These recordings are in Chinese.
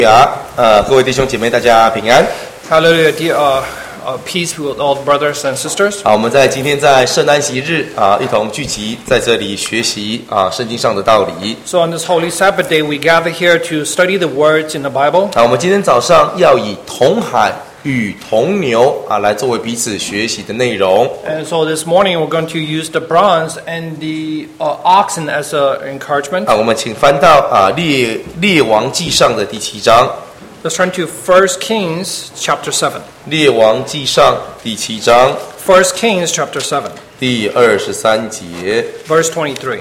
各位弟兄姐妹，大家平安。 Hallelujah, dear, peace with all brothers and sisters. 我们在今天在圣安息日一同聚集在这里学习圣经上的道理。 So on this holy Sabbath day, we gather here to study the words in the Bible. 我们今天早上要以铜海与铜牛来作为彼此学习的内容。 And so this morning, we're going to use the bronze and the oxen as an encouragement. 我们请翻到列王记上的第7章。 Let's turn to 1 Kings chapter 7. 列王记上第7章 1 Kings chapter 7, 第23节。 verse 23.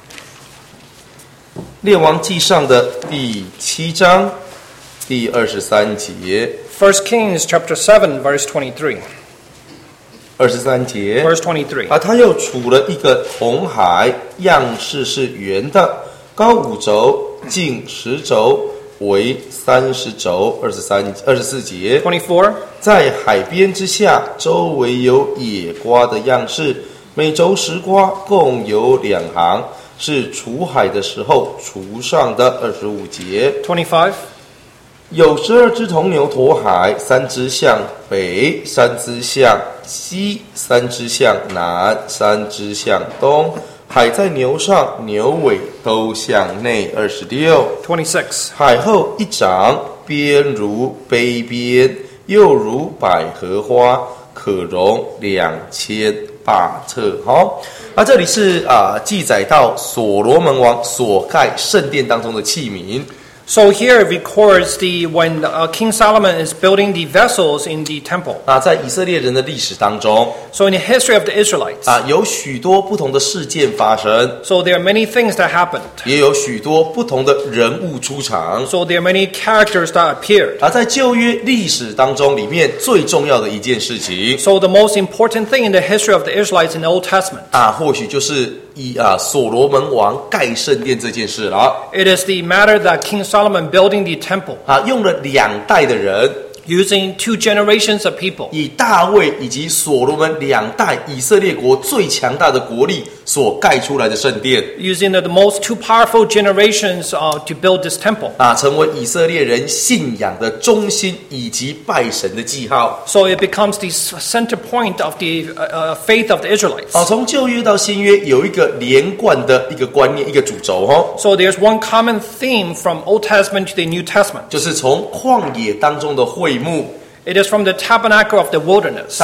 列王记上的第7章第23节。 1 Kings chapter 7, verse 23. 23节 Verse 23. 他又处了一个铜海，样式是圆的，高5肘，径10肘，为30肘。24节 24. 在海边之下，周围有野瓜的样式，每轴10瓜，共有2行，是除海的时候除上的。25节 25. 有12只铜牛驮海，3只向北，3只向西，3只向南，3只向东。海在牛上，牛尾都向内。26. 26. 海后一掌，边如杯边，又如百合花，可容2000巴特。好，这里是记载到所罗门王所盖圣殿当中的器皿。 So here it records when King Solomon is building the vessels in the temple. 在以色列人的历史当中 So in the history of the Israelites, 有许多不同的事件发生， so there are many things that happened. 也有许多不同的人物出场。 So there are many characters that appeared. 在旧约历史当中，里面最重要的一件事情 So the most important thing in the history of the Israelites in the Old Testament, 或许就是以所罗门王盖圣殿这件事了。 it is the matter that King Solomon building the temple, 用了2代的人， using 2 generations of people, 以大卫以及所罗门2代以色列国最强大的国力所盖出来的圣殿， using the most 2 powerful generations to build this temple. 成为以色列人信仰的中心以及拜神的记号。 So it becomes the center point of the faith of the Israelites. 从旧约到新约有一个连贯的一个观念，一个主轴。 So there's one common theme from Old Testament to the New Testament. 就是从旷野当中的会幕 It is from the tabernacle of the wilderness.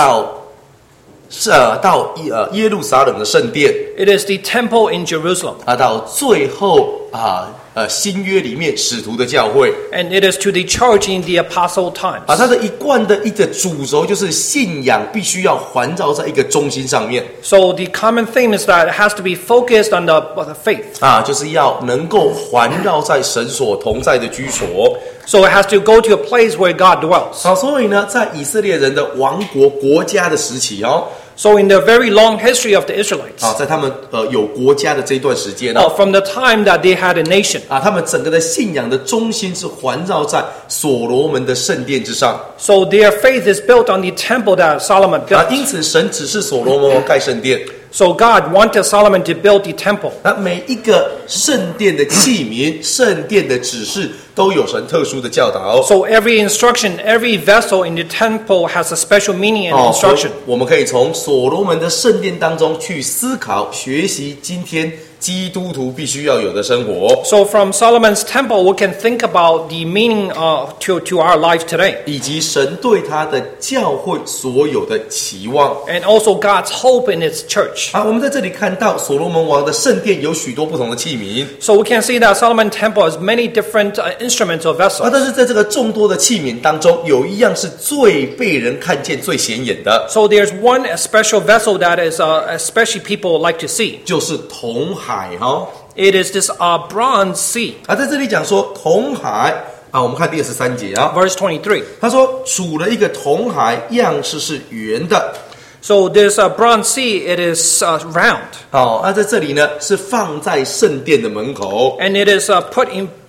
到耶路撒冷的圣殿， It is the temple in Jerusalem. 到最后新约里面使徒的教会。 And it is to the church in the apostle times. 它的一贯的一个主轴就是信仰必须要环绕在一个中心上面。 So the common theme is that it has to be focused on the faith. 就是要能够环绕在神所同在的居所。 So it has to go to a place where God dwells. 所以呢，在以色列人的王国国家的时期 So in the very long history of the Israelites, 在他们有国家的这段时间 from the time that they had a nation, 他们整个的信仰的中心是环绕在所罗门的圣殿之上。 so their faith is built on the temple that Solomon built. 因此神指示所罗门王盖圣殿。 So God wanted Solomon to build the temple. 每一个圣殿的器皿、圣殿的指示都有神特殊的教导。 So every instruction, every vessel in the temple has a special meaning and instruction. 我们可以从所罗门的圣殿当中去思考、学习今天基督徒必须要有的生活。 So from Solomon's temple, we can think about the meaning to our life today. 以及神对他的教会所有的期望。 And also God's hope in His church. 我们在这里看到所罗门王的圣殿有许多不同的器皿。 So we can see that Solomon temple has many different instruments or vessels. 但是在这个众多的器皿当中，有一样是最被人看见、最显眼的， So there's one special vessel that is especially people like to see. 就是铜海。 It is this bronze sea. 在这里讲说铜海我们看第23节 Verse 23. 他说处了一个铜海，样式是圆的。 So this bronze sea, it is round. 在这里呢是放在圣殿的门口。 And it is put in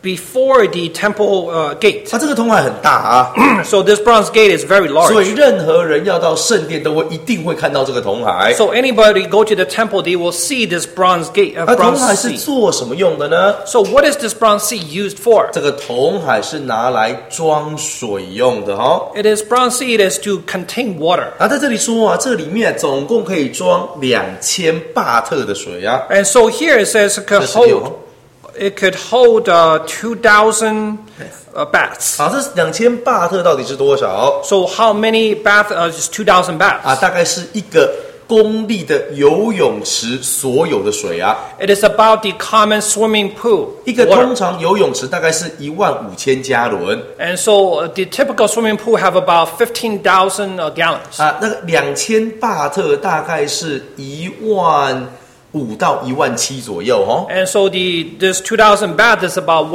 before the temple gate. 这个铜海很大啊， So this bronze gate is very 所以 large. 任何人要到圣殿都会一定会看到这个铜海。 So anybody go to the temple, they will see this bronze gate, 铜 bronze 海是 sea. 做什么用的呢？ So what is this bronze sea used for? 这个铜海是拿来装水用的哈。 It is bronze sea. It is to contain water. 在这里说啊，这里面总共可以装2000巴特的水啊。 And so here it says it could hold 2,000 baths. 这2000巴特到底是多少？ So how many baths is 2,000 baths? 大概是一个公立的游泳池所有的水啊。 It is about the common swimming pool 一个 water. 通常游泳池大概是15000加仑。 And so the typical swimming pool have about 15,000 gallons. 那个2000巴特大概是15000到17000左右哦。 And so this 2,000 baths is about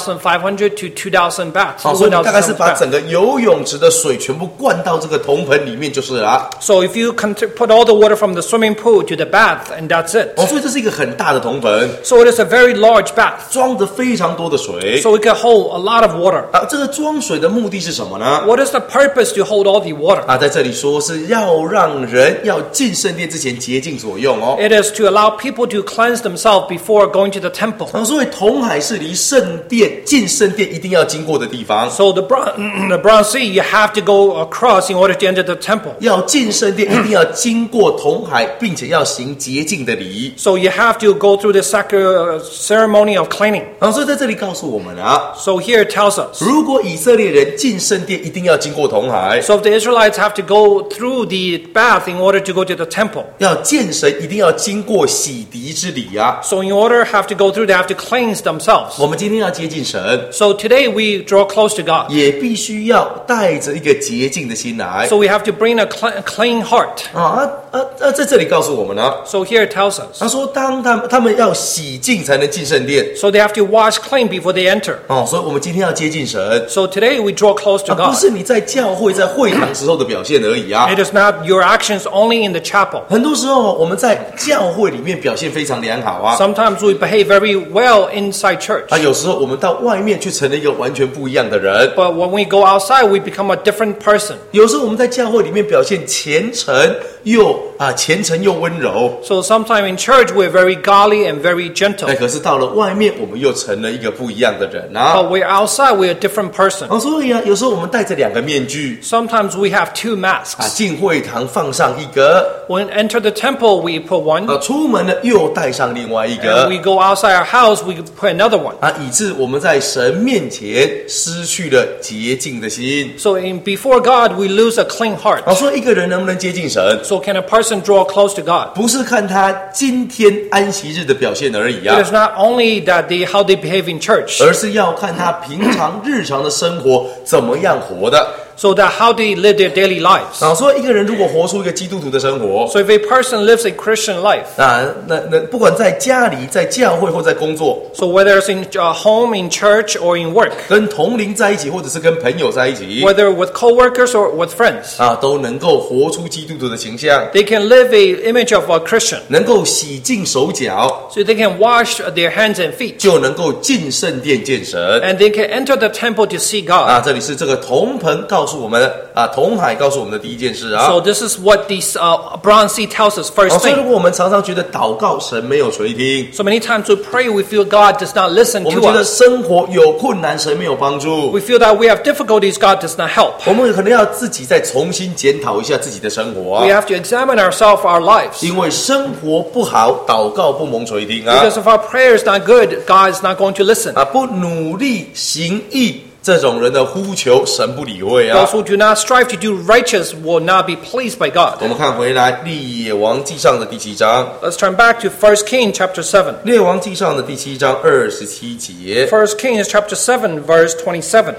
1,500 to 2,000 baths. 所以大概是把 1,000 整个游泳池的水全部灌到这个铜盆里面就是了。 So if you put all the water from the swimming pool to the bath, and that's it. 所以这是一个很大的铜盆， So it is a very large bath. 装着非常多的水。 So it can hold a lot of water. 这个装水的目的是什么呢？ What is the purpose to hold all the water? 在这里说是要让人要进圣殿之前洁净所用哦。 It is to allow people to cleanse themselves before going to the temple. 所以铜海是离圣殿进圣殿一定要经过的地方。 So the bronze sea, you have to go across in order to enter the temple. 要进圣殿一定要经过铜海，并且要行洁净的礼。 So you have to go through the ceremony of cleaning. 所以在这里告诉我们啊， So here it tells us. 如果以色列人进圣殿一定要经过铜海， So if the Israelites have to go through the bath in order to go to the temple. 要见神一定要经过洗涤之礼啊。 So in order have to go through, they have to cleanse themselves. 我们今天要接近神， So today we draw close to God. 也必须要带着一个洁净的心来。 So we have to bring a clean heart. 在这里告诉我们呢， So here it tells us. 他说当他们要洗净才能进圣殿。 So they have to wash clean before they enter. 所以我们今天要接近神， So today we draw close to 不 God. 是你在教会在会堂时候的表现而已啊。 It is not your actions only in the chapel. 很多时候我们在教会里面表现非常良好啊。 Sometimes we behave very well inside church. 有时候我们到外面却成了一个完全不一样的人。 But when we go outside, we become a different person. 有时候我们在教会里面表现虔诚又温柔。 So sometimes in church, we're very godly and very gentle. 可是到了外面，我们又成了一个不一样的人 But we're outside, we're a different person. 所以有时候我们戴着2个面具。 Sometimes we have 2 masks. 进会堂放上一个， When enter the temple, we put one. 出门呢又戴上另外一个。 And we go outside our house, we put another one. 以致我们在神面前失去了洁净的心。 So before God, we lose a clean heart. 说一个人能不能接近神， So can a person draw close to God? 不是看他今天安息日的表现而已 It is not only that how they behave in church, 而是要看他平常日常的生活怎么样活的。 so that how they live their daily lives. 所以一个人如果活出一个基督徒的生活， So if a person lives a Christian life, 那不管在家里、在教会或在工作， so whether it's in home, in church, or in work, 跟同龄在一起，或者是跟朋友在一起， whether with co-workers or with friends, 都能够活出基督徒的形象， they can live a image of a Christian. 能够洗净手脚， So they can wash their hands and feet, 就能够进圣殿见神。 and they can enter the temple to see God. 这里是这个铜盆告诉我们铜海告诉我们的第一件事啊。 So this is what this bronze sea tells us first 所以如 thing. 果我们常常觉得祷告神没有垂听， So many times we pray, we feel God does not listen 我们 to 觉得 us. 生活有困难，神没有帮助， We feel that we have difficulties, God does not help. 我们可能要自己再重新检讨一下自己的生活 We have to examine ourselves, our lives. 因为生活不好，祷告不蒙垂听 Because if our prayer is not good, God is not going to listen. 不努力行义，这种人的呼求神不理会 Those who do not strive to do righteous will not be pleased by God. 我们看回来《列王纪上》的第7章， Let's turn back to 1 Kings chapter 7. 《列王纪上》的第7章27节， 1 Kings chapter 7, verse 27.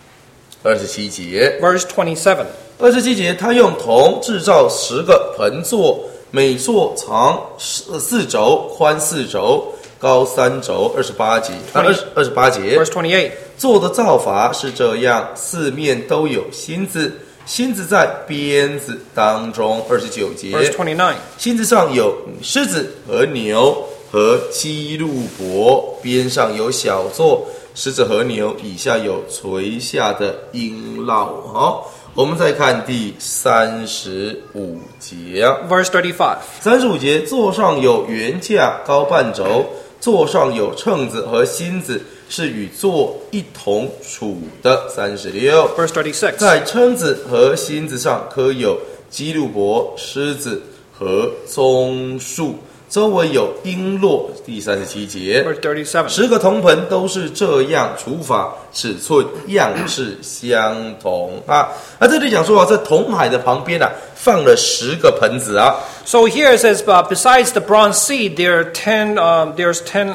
27节， Verse 27. 27节，他用铜制造10个盆座，每座长4肘，宽4肘，高3肘。28节，28节 Verse 28. 做的造法是这样，四面都有心子，心子在鞭子当中。29节 Verse 29. 心子上有狮子和牛和基路伯，边上有小座， 狮子和牛，以下有垂下的缨烙。好，我们再看第35节啊 Verse 35. 35节，座上有圆架，高半肘，座上有秤子和芯子，是与座一同处的。36 Verse 36. 在秤子和芯子上刻有基路伯、狮子和棕树，周围有璎珞。第37节 Verse 37. 10个铜盆都是这样除法，尺寸样式相同啊。那这里讲说啊，在铜海的旁边啊，放了10个盆子啊。 So here it says, besides the bronze sea, there's 10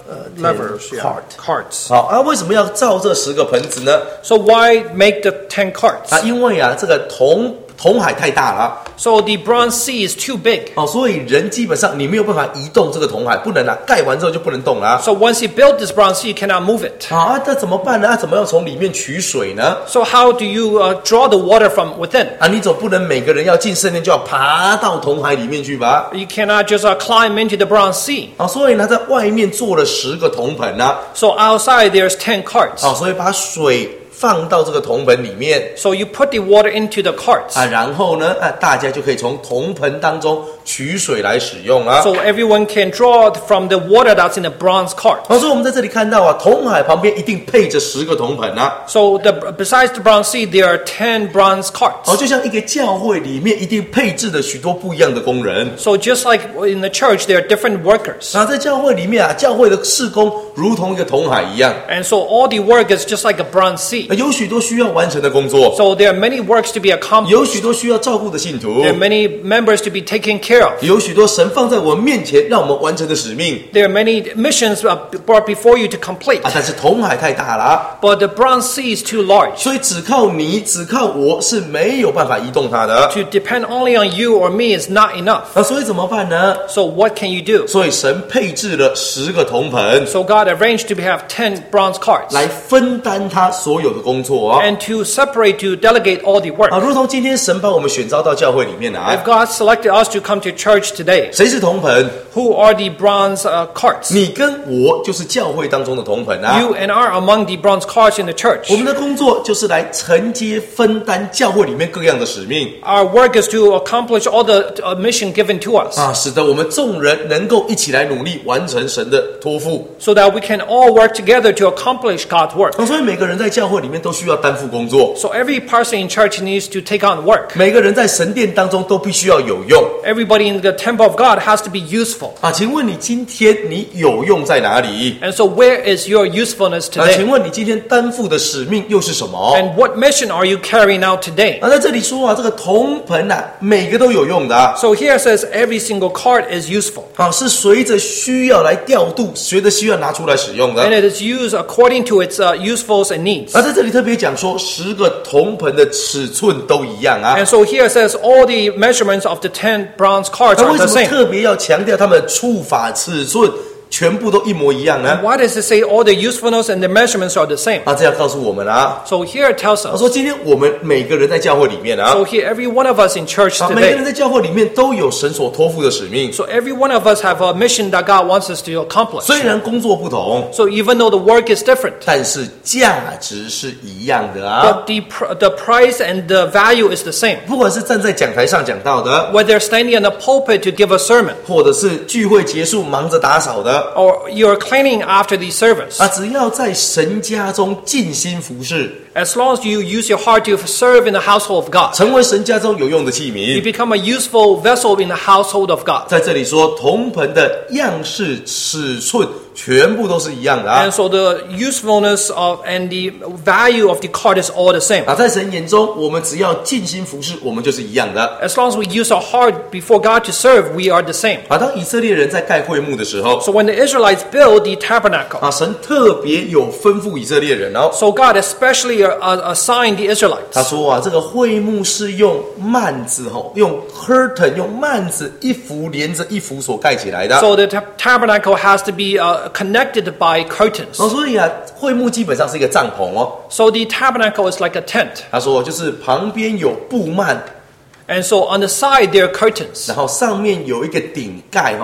levers, carts. 好啊，为什么要造这10个盆子呢？ So why make the 10 carts? 啊，因为啊，这个铜海太大了啊。 So the bronze sea is too big. 哦，所以人基本上你没有办法移动这个铜海，不能啊，盖完之后就不能动了啊。 So once you build this bronze sea, you cannot move it. 好啊，那怎么办呢？怎么样从里面取水呢？ So how do you draw the water from within? 啊，你总不能每个人要进圣殿就要爬到铜海里面去吧？ You cannot just climb into the bronze sea. 啊，所以呢，在外面做了10个铜盆啊。 So outside there's 10 carts. 啊，所以把水放到这个铜盆里面 So you put the water into the carts. 啊，然后呢，大家就可以从铜盆当中取水来使用啊。 So everyone can draw from the water that's in the bronze cart. 所以我们在这里看到啊，铜海旁边一定配着10个铜盆啊。 So besides the bronze sea, there are 10 bronze carts. 就像一个教会里面一定配置了许多不一样的工人。 So just like in the church, there are different workers. 啊，在教会里面啊，教会的事工如同一个铜海一样， And so all the work is just like a bronze sea. 有许多需要完成的工作， So there are many works to be accomplished. 有许多需要照顾的信徒， There are many members to be taken care of. 有许多神放在我们面前让我们完成的使命 There are many missions brought before you to complete. 啊。但是铜海太大了啊， But the bronze sea is too large. 所以只靠你，只靠我是没有办法移动它的 To depend only on you or me is not enough. 啊。所以怎么办呢？ So what can you do? 所以神配置了10个铜盆 So God arranged to have 10 bronze carts 来分担他所有的工作啊。 and to separate, to delegate all the work. 啊，如同今天神把我们选召到教会里面 If 来， God selected us to come to church today, 谁是铜盆？ who are the bronze carts? 你跟我就是教会当中的铜盆啊。 You and I are among the bronze carts in the church. 我们的工作就是来承接分担教会里面各样的使命 Our work is to accomplish all the mission given to us, 啊，使得我们众人能够一起来努力完成神的托付 so that we can all work together to accomplish God's work. 啊。所以每个人在教会里面都需要担负工作， So every person in church needs to take on work. 每个人在神殿当中都必须要有用 Everybody in the temple of God has to be useful. 啊。请问你今天你有用在哪里？ And so where is your usefulness 啊，请 today? 问你今天担负的使命又是什么？ And what mission are you carrying out today? 啊，在这里说啊，这个铜盆啊，每个都有用的啊。 So here it says every single cart is useful. 啊，是随着需要来调度，随着需要拿出来使用的。 And it is used according to its usefuls and needs. 在这里特别讲说，10个铜盆的尺寸都一样啊。 And so here it says all the measurements of the 10 bronze carts 那 are 为 the 什么 same. 特别要强调他们的触法尺寸全部都一模一样呢？ Why does it say all the usefulness and the measurements are the same? 啊，这要告诉我们啊。 So here it tells 他 us. 说，今天我们每个人在教会里面啊， So here every one of us in church 每个人 today. 在教会里面都有神所托付的使命。 So every one of us have a mission that God wants us to accomplish. 虽然工作不同， So even though the work is different, 但是价值是一样的啊。 but the price and the value is the same. 不管是站在讲台上讲到的， Whether standing in the pulpit to give a sermon, 或者是聚会结束忙着打扫的， or you're cleaning after the service, 啊，只要在神家中尽心服侍， as long as you use your heart to serve in the household of God, 成为神家中有用的器 you 皿。 become a useful vessel in the household of God. 在这里说，铜盆的样式、尺寸全部都是一样的啊 And！so the usefulness of and the value of the cart is all the same. 啊，在神眼中，我们只要尽心服侍，我们就是一样的。 As long as we use our heart before God to serve, we are the same. 啊，当以色列人在盖会幕的时候， So when the Israelites built the tabernacle, 啊，神特别有吩咐以色列人哦， so God especially assigned the 他 Israelites. 说啊，这个会幕是用幔子吼，用 curtain 用幔子一幅连着一幅所盖起来的。 So the tabernacle has to be connected by curtains. 哦，所以啊，会幕基本上是一个帐篷哦。 So the tabernacle is like a tent. 他说，就是旁边有布幔， And so on the side there are curtains. 然后上面有一个顶盖哈，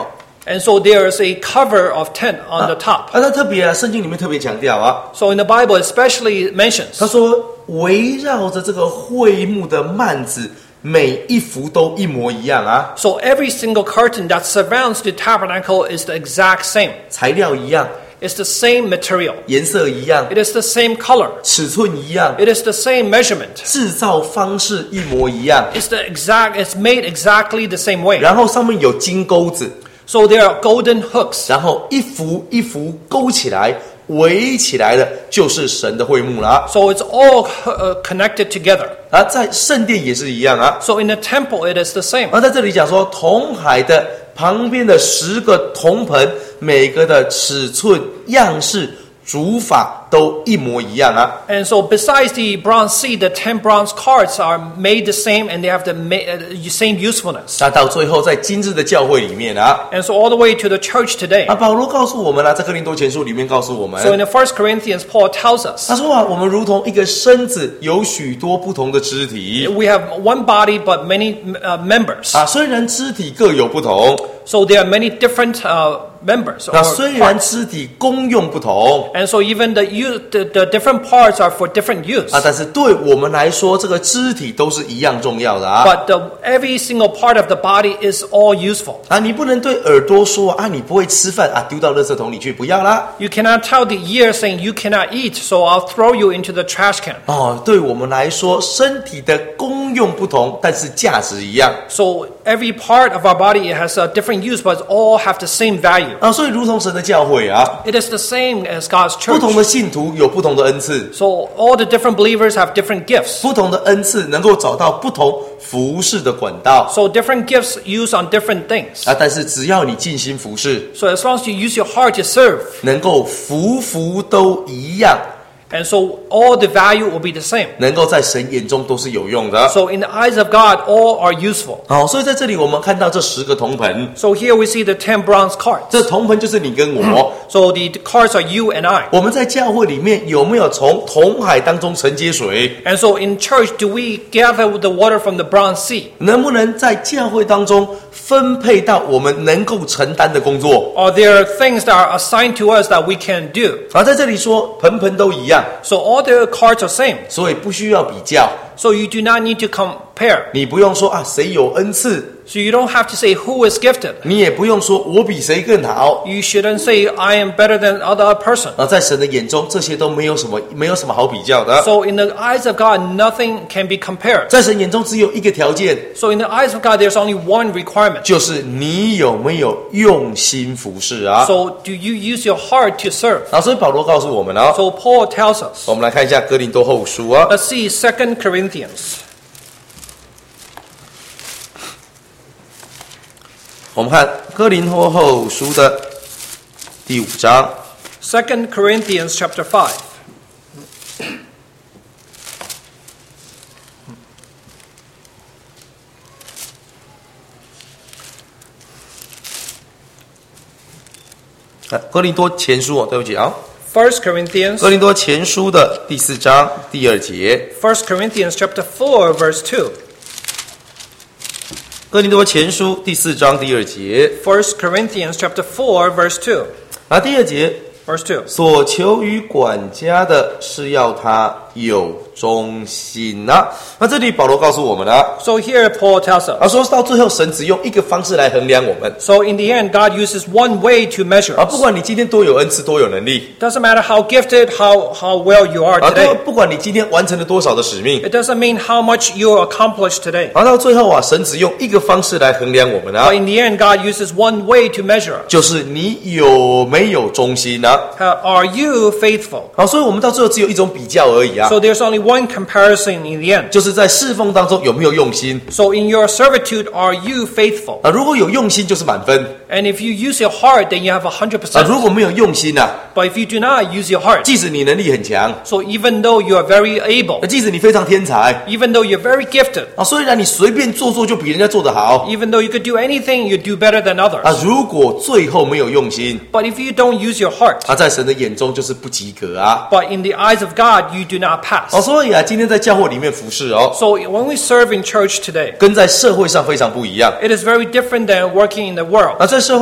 And so there is a cover of tent on the top. 那特别啊，圣经里面特别强调啊， So in the Bible especially it mentions. 他说围绕着这个会幕的幔子，每一幅都一模一样啊， So every single curtain that surrounds the tabernacle is the exact same. 材料一样， It's the same material. 颜色一样， It is the same color. 尺寸一样， It is the same measurement. 制造方式一模一样， It's made exactly the same way. 然后上面有金钩子， So there are golden hooks. 然后一幅一幅勾起来，围起来的就是神的会幕了啊。 So it's all connected together. 而在圣殿也是一样啊。 So in the temple it is the same. 而在这里讲说，铜海的旁边的10个铜盆，每个的尺寸、样式、煮法都一模一样啊。 And so besides the bronze sea, the 10 bronze carts are made the same and they have the same usefulness. 那到最后，在今日的教会里面啊， And so all the way to the church today. 保罗告诉我们啊，在哥林多前书里面告诉我们， So in the 1 Corinthians, Paul tells us 他说啊，我们如同一个身子，有许多不同的肢体 we have one body but many members. 啊，虽然肢体各有不同， So there are many different members 那 or 虽然 parts. 肢体功用不同 And so even the different parts are for different use. 啊，但是对我们来说，这个肢体都是一样重要的啊。 But every single part of the body is all useful. 啊，你不能对耳朵说啊，你不会吃饭啊，丢到垃圾桶里去，不要啦。 You cannot tell the ear saying you cannot eat, so I'll throw you into the trash can. 哦，对我们来说，身体的功用不同，但是价值一样 So every part of our body it has a different use, but all have the same value. 啊。所以，如同神的教会啊， It is the same as God's 不同的 church. 信徒有不同的恩赐， So all the different believers have different gifts. 不同的恩赐能够找到不同服侍的管道 So different gifts used on different things. 啊。但是，只要你尽心服侍， So as long as you use your heart to serve, 能够服都一样， and so all the value will be the same. 能够在神眼中都是有用的。 So in the eyes of God, all are useful. 好，所以在这里我们看到这10个铜盆， So here we see the 10 bronze carts. 这铜盆就是你跟我。 So the carts are you and I. 我们在教会里面有没有从铜海当中承接水？ And so in church, do we gather the water from the bronze sea? 能不能在教会当中分配到我们能够承担的工作？ Or there are things that are assigned to us that we can do? 而在这里说，盆盆都一样， So all the carts are same. 所以不需要比较。 So you do not need to compare. 你不用说啊，谁有恩赐， So you don't have to say who is gifted. 你也不用说我比谁更好。 You shouldn't say I am better than other person. 在神的眼中，这些都没有什么好比较的。 So in the eyes of God, nothing can be compared. 在神眼中只有一个条件， So in the eyes of God, there's only one requirement. 就是你有没有用心服侍啊？ So do you use your heart to serve? 所以保罗告诉我们啊， So Paul tells us. 我们来看一下哥林多后书啊。 Let's see 2 Corinthians. 我们看哥林多后书的第5章。 2 Corinthians chapter 5. 哥林多前书哦，对不起啊， 1 Corinthians. 哥林多前书的第4章第2节。 1 Corinthians chapter 4 verse 2. 哥林多前书第4章第2节。 1 Corinthians chapter 4 verse 2. 第2节， Verse 2. 所求于管家的是要他有忠心啊。那这里保罗告诉我们啊， So here Paul tells us. 说到最后，神只用一个方式来衡量我们 So in the end, God uses one way to measure 不 us. 管你今天多有恩赐，多有能力 Doesn't matter how gifted, how well you are 都 today. 不管你今天完成了多少的使命 It doesn't mean how much you accomplished today. 到最后神只用一个方式来衡量我们 But in the end, God uses one way to measure us. 就是你有没有忠心啊。 Are you faithful? 所以我们到最后只有一种比较而已 So there's only one comparison in the end. 就是在侍奉当中有没有用心 So in your servitude, are you faithful? 如果有用心就是满分 And if you use your heart, then you have 100%. 如果没有用心 But if you do not use your heart, 即使你能力很强 so even though you are very able, 即使你非常天才 even though you're very gifted, 虽然你随便做就比人家做得好 even though you could do anything, you do better than others. 如果最后没有用心 But if you don't use your heart, 在神的眼中就是不及格啊。 but in the eyes of God, you do not pass. 所以今天在教会里面服侍 So when we serve in church today, 跟在社会上非常不一样 it is very different than working in the world. 在社会上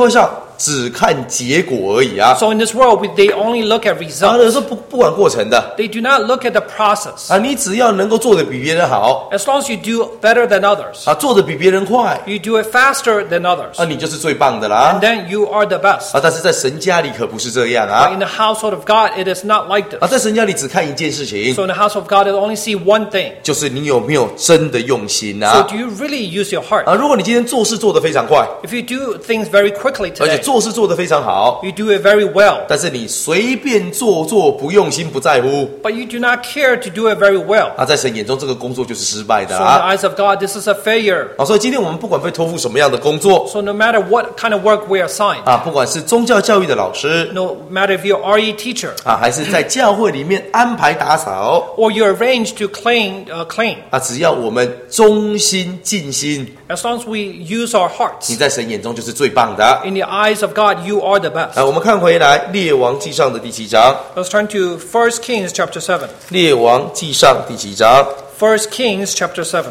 只看结果而已啊。 So in this world, they only look at 然后有 results. 时候不管过程的 They do not look at the process. 啊，你只要能够做得比别人好 As long as you do better than others, 啊，做得比别人快 you do it faster than others, 啊，你就是最棒的啦 and then you are the best. 啊。但是在神家里可不是这样 But 啊 in the household of God, it is not like 啊， this. 在神家里只看一件事情， So in the house of God, it only see one thing. 就是你有没有真的用心 So 啊 do you really use your heart? 啊！如果你今天做事做得非常快， If you do things very quickly 而且 today, 做事做得非常好， you do it very well, 但是你随便做不用心不在乎 but you do not care to do it very well. 啊，在神眼中这个工作就是失败的 So in the 啊！ eyes of God, this is a failure. 啊，所以今天我们不管被托付什么样的工作 So no matter what kind of work we are assigned, 啊，不管是宗教教育的老师 no matter if you're RE teacher 啊，还是在教会里面安排打扫 or you're arranged to clean, 啊，只要我们忠心尽心， as long as we use our 你 hearts, 在神眼中就是最棒的。 in the eyes of God, you are the best. 啊，我们看回来《列王纪上》的第7章， Let's turn to 1 Kings chapter 7. 《列王纪上》第7章， 1 Kings chapter 7.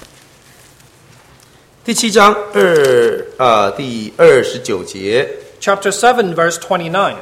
第7章第29节， Chapter 7, verse 29.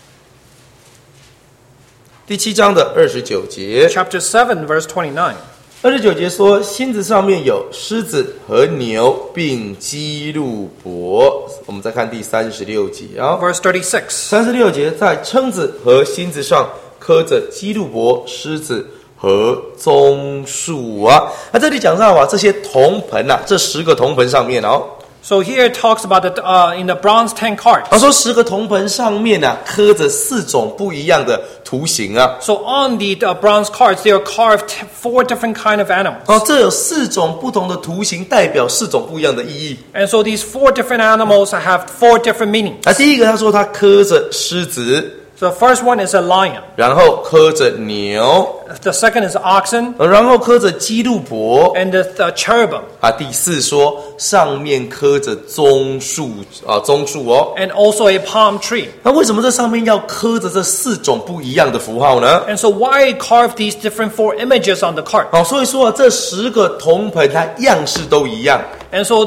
第7章的29节， Chapter 7, verse 29. 29节说，心子上面有狮子和牛，并基路伯。我们再看第36节啊， Verse 36. 36节在蛏子和心子上刻着基路伯、狮子和棕树啊。那这里讲到啊，这些铜盆啊，这10个铜盆上面哦。 So here it talks about in the bronze 10 carts. 他说10个铜盆上面啊，刻着4种不一样的图形啊。 So on the bronze carts, they are carved 4 different kind of animals. 哦，这有4种不同的图形，代表4种不一样的意义。 And so these 4 different animals have 4 different meanings. 啊，第一个他说他刻着狮子， So the first one is a lion. 然后刻着牛， The second is oxen 然后刻着基路伯。 and the cherubim. 啊，第4说上面刻着棕树啊，棕树哦。 And also a palm tree. 那为什么这上面要刻着这4种不一样的符号呢？ And so why carve these different 4 images on the cart? 哦，所以说啊，这10个铜盆它样式都一样 And so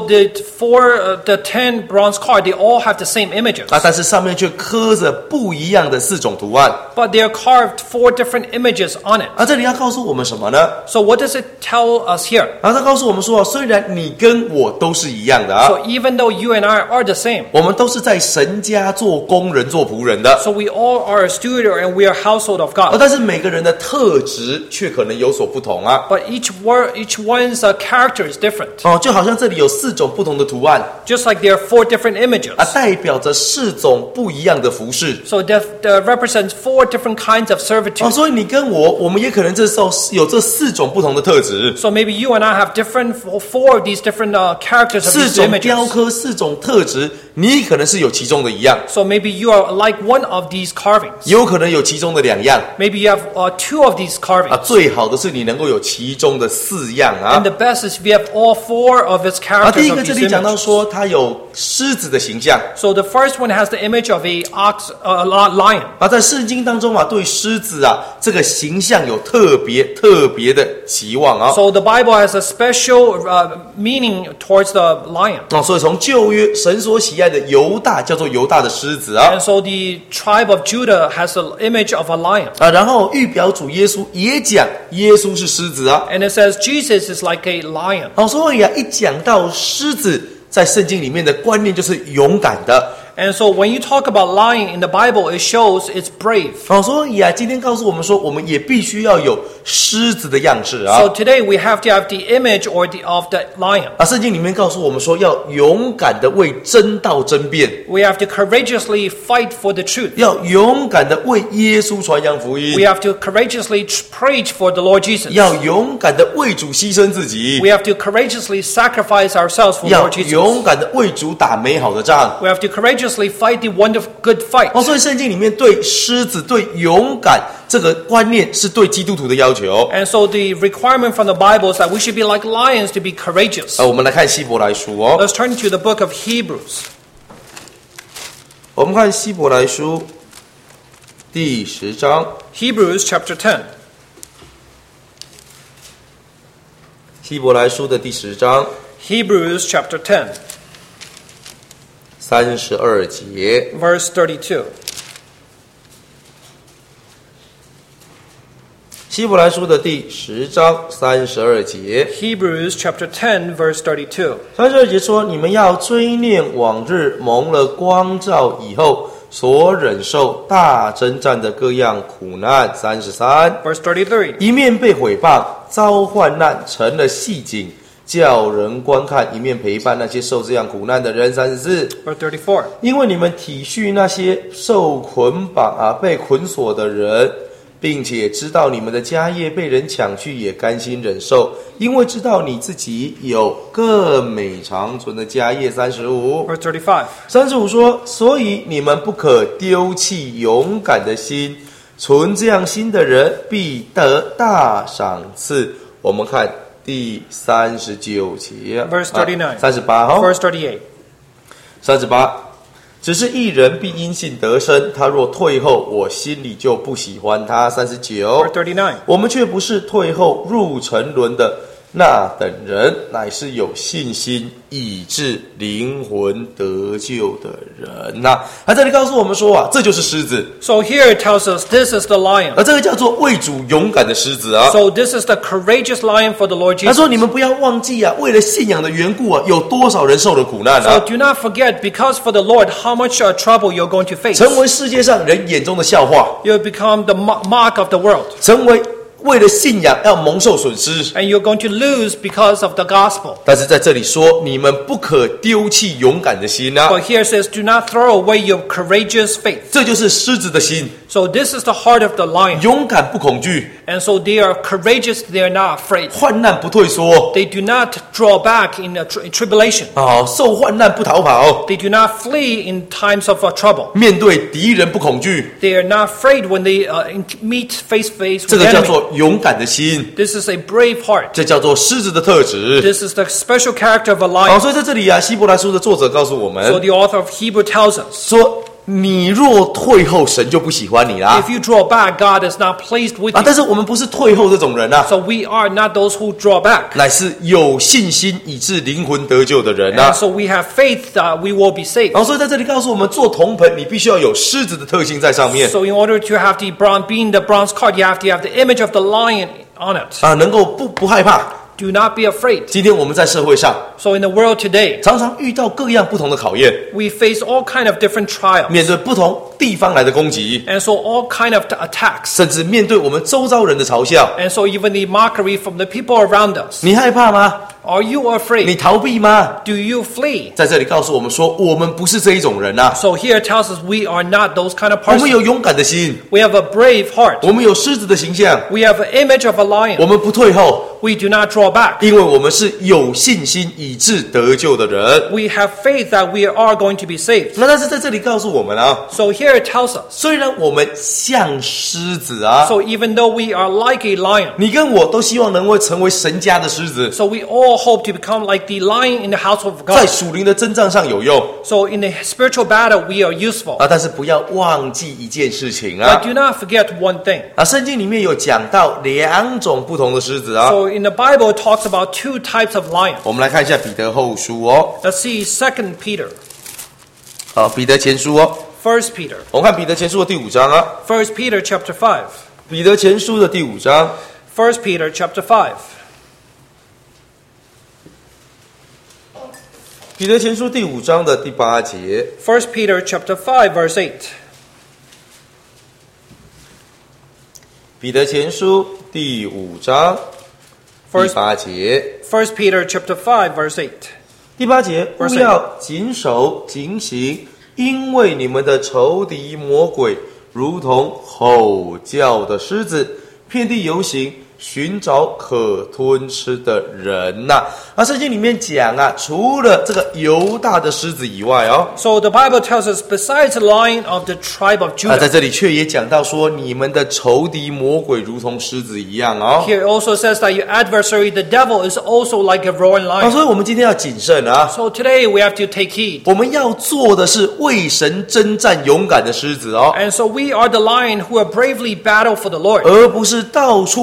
the 10 bronze carts, they all have the same images. 啊，但是上面却刻着不一样的4种图案。 But they are carved 4 different images on it. 啊，这里要告诉我们什么呢？ So what does it tell us here? 啊，他告诉我们说，虽然你跟我都是一样的啊， So even though you and I are the same, 我们都是在神家做工人、做仆人的。 so we all are a steward and we are household of 啊， God. 但是每个人的特质却可能有所不同啊。 But each one's character is different. 哦，就好像这里有4种不同的图案 Just like there are 4 different images. 啊，代表着4种不一样的服饰。 So that represents 4 different kinds of 哦， servitude. 所以你跟我们也可能这时候有这4种不同的特质， So maybe you and I have different 4 of these different characters of 4 these 种雕 images. 刻，4种特质，你可能是有其中的一样， So maybe you are like one of these carvings. 也有可能有其中的2样 Maybe you have 2 of these 啊。 carvings. 最好的是你能够有其中的4样啊 And。the best is if you have all 4 of its 啊，第 characters 一 of 个这 these 里讲到 images. 说，它有狮子的形象 So the first one has the image of a lion. 啊，在圣经当中啊，对狮子啊这个形象有特别的期望啊。 So the Bible has a special meaning towards the lion. 哦，所以从旧约神所喜爱的犹大叫做犹大的狮子啊 And so the tribe of Judah has the image of a lion. 啊，然后预表主耶稣也讲耶稣是狮子啊。 And it says Jesus is like a lion. 哦，所以啊，一讲到狮子，在圣经里面的观念就是勇敢的。 And so when you talk about lion in the Bible, it shows it's brave. 哦，所以啊，今天告诉我们说，我们也必须要有狮子的样式啊。 So today we have to have the image of the lion. 啊，圣经里面告诉我们说，要勇敢的为真道争辩， We have to courageously fight for the truth. 要勇敢的为耶稣传扬福音 We，have to courageously preach for the Lord Jesus. 要勇敢的为主牺牲自己， We have to courageously sacrifice ourselves for 要 Lord Jesus. 勇敢的为主打美好的仗。 We have to courageously fight the wonderful good fight. 哦，所以圣经里面对狮子、对勇敢这个观念，是对基督徒的要求。 And so the requirement from the Bible is that we should be like lions to be courageous. 我们来看希伯来书哦， Let's turn to the book of Hebrews. 我们看希伯来书第10章， Hebrews chapter 10. 希伯来书的第10章 Hebrews chapter 10. 32节。 verse 32. 希伯来书的第10章32节。 Hebrews chapter 10, verse 32. 32节说：“你们要追念往日蒙了光照以后所忍受大征战的各样苦难。” 33。 Verse 33. 一面被毁谤，遭患难，成了戏景，叫人观看；一面陪伴那些受这样苦难的人。34。 Verse 34. 因为你们体恤那些受捆绑被捆锁的人，并且知道你们的家业被人抢去，也甘心忍受，因为知道你自己有更美长存的家业。35。 Verse 35. 35说：所以你们不可丢弃勇敢的心，存这样心的人必得大赏赐。我们看第39节 Verse 39. 38 Verse 38. 38。只是一人必因信得生，他若退后，我心里就不喜欢他。39。 Verse 39. 我们却不是退后入沉沦的那等人，乃是有信心以致灵魂得救的人呐。他这里告诉我们说这就是狮子， So here it tells us this is the lion. 而这个叫做为主勇敢的狮子啊。 So this is the courageous lion for the Lord 他 Jesus. 说：你们不要忘记为了信仰的缘故有多少人受了苦难 So do not forget, because for the Lord, how much trouble you're going to face. 成为世界上人眼中的笑话， You become the mark of the world. 成为为了信仰要蒙受损失。 And you're going to lose because of the gospel. 但是在这里说，你们不可丢弃勇敢的心啊， But here it says, do not throw away your courageous faith. 这就是狮子的心， So this is the heart of the lion. 勇敢不恐惧， And so they are courageous, they are not afraid. 患难不退缩， They do not draw back in tribulation. 受患难不逃跑， They do not flee in times of trouble. 面对敌人不恐惧， They are not afraid when they meet face-to-face 这 with 个 the 叫 enemy. 做勇敢的心， This is a brave heart. 这叫做狮子的特质。 This is the special character of a lion. 所以在这里希伯来书的作者告诉我 So 们 the author of Hebrew tells us, 说，你若退后，神就不喜欢你啦 if you draw back, God is not pleased with you. 但是我们不是退后这种人 So we are not those who draw back. 乃是有信心以致灵魂得救的人 And so we have faith that we will be saved. 所以在这里告诉我们，做铜盆你必须要有狮子的特性在上面 So in order to have the being the bronze card, you have to have the image of the lion on it. 能够不害怕。 Do not be afraid. 今天我们在社会上 So in the world today, 常常遇到各样不同的考验， we face all kind of different trials. 面对不同地方来的攻击， And so all kind of attacks. 甚至面对我们周遭人的嘲笑， And so even the mockery from the people around us. 你害怕吗？ Are you 你 afraid? 逃避吗？ Do you flee? 在这里告诉我们说，我们不是这一种人 So here it tells us we are not those kind of 我们 persons. 有勇敢的心， We have a brave heart. 我们有狮子的形象， We have an image of a 我 lion. 们不退后， We do not draw back. 因为我们是有信心以致得救的人。 We have faith that we are going to be saved. 但是在这里告诉我们 So here it tells us. 虽然我们像狮子 So even though we are like a lion, 你跟我都希望能够成为神家的狮子， so we all hope to become like the lion in the house of 在 God. 属灵的征战上有用 So in the spiritual battle, we are useful. 但是不要忘记一件事情 But do not forget one thing. 圣经里面有讲到2种不同的狮子 So in the Bible, it talks about two types of lion. 我们来看一下彼得后书 Let's see 2 Peter, 彼得前书 1 Peter. 我们看彼得前书的第5章 1 Peter chapter 5. 彼得前书的第5章 1 Peter chapter 5. 彼得前书第5章的第8节 1 Peter chapter 5 verse 8. 彼得前书第5章第8节 1 Peter chapter 5 verse 8. 第8节 Verse 勿要谨守警醒，因为你们的仇敌魔鬼如同吼叫的狮子，遍地游行，寻找可吞吃的人呐。圣经里面讲除了这个犹大的狮子以外 So the Bible tells us, besides the lion of the tribe of 在 Judah, 这里却也讲到说，你们的仇敌魔鬼如同狮子一样 here it also says that your adversary, the devil, is also like a roaring lion. 所以我们今天要谨慎 So today we have to take heed. 我们要做的是为神征战勇敢的狮子 And so we are the lion who are bravely battle for the Lord, 而不是到处游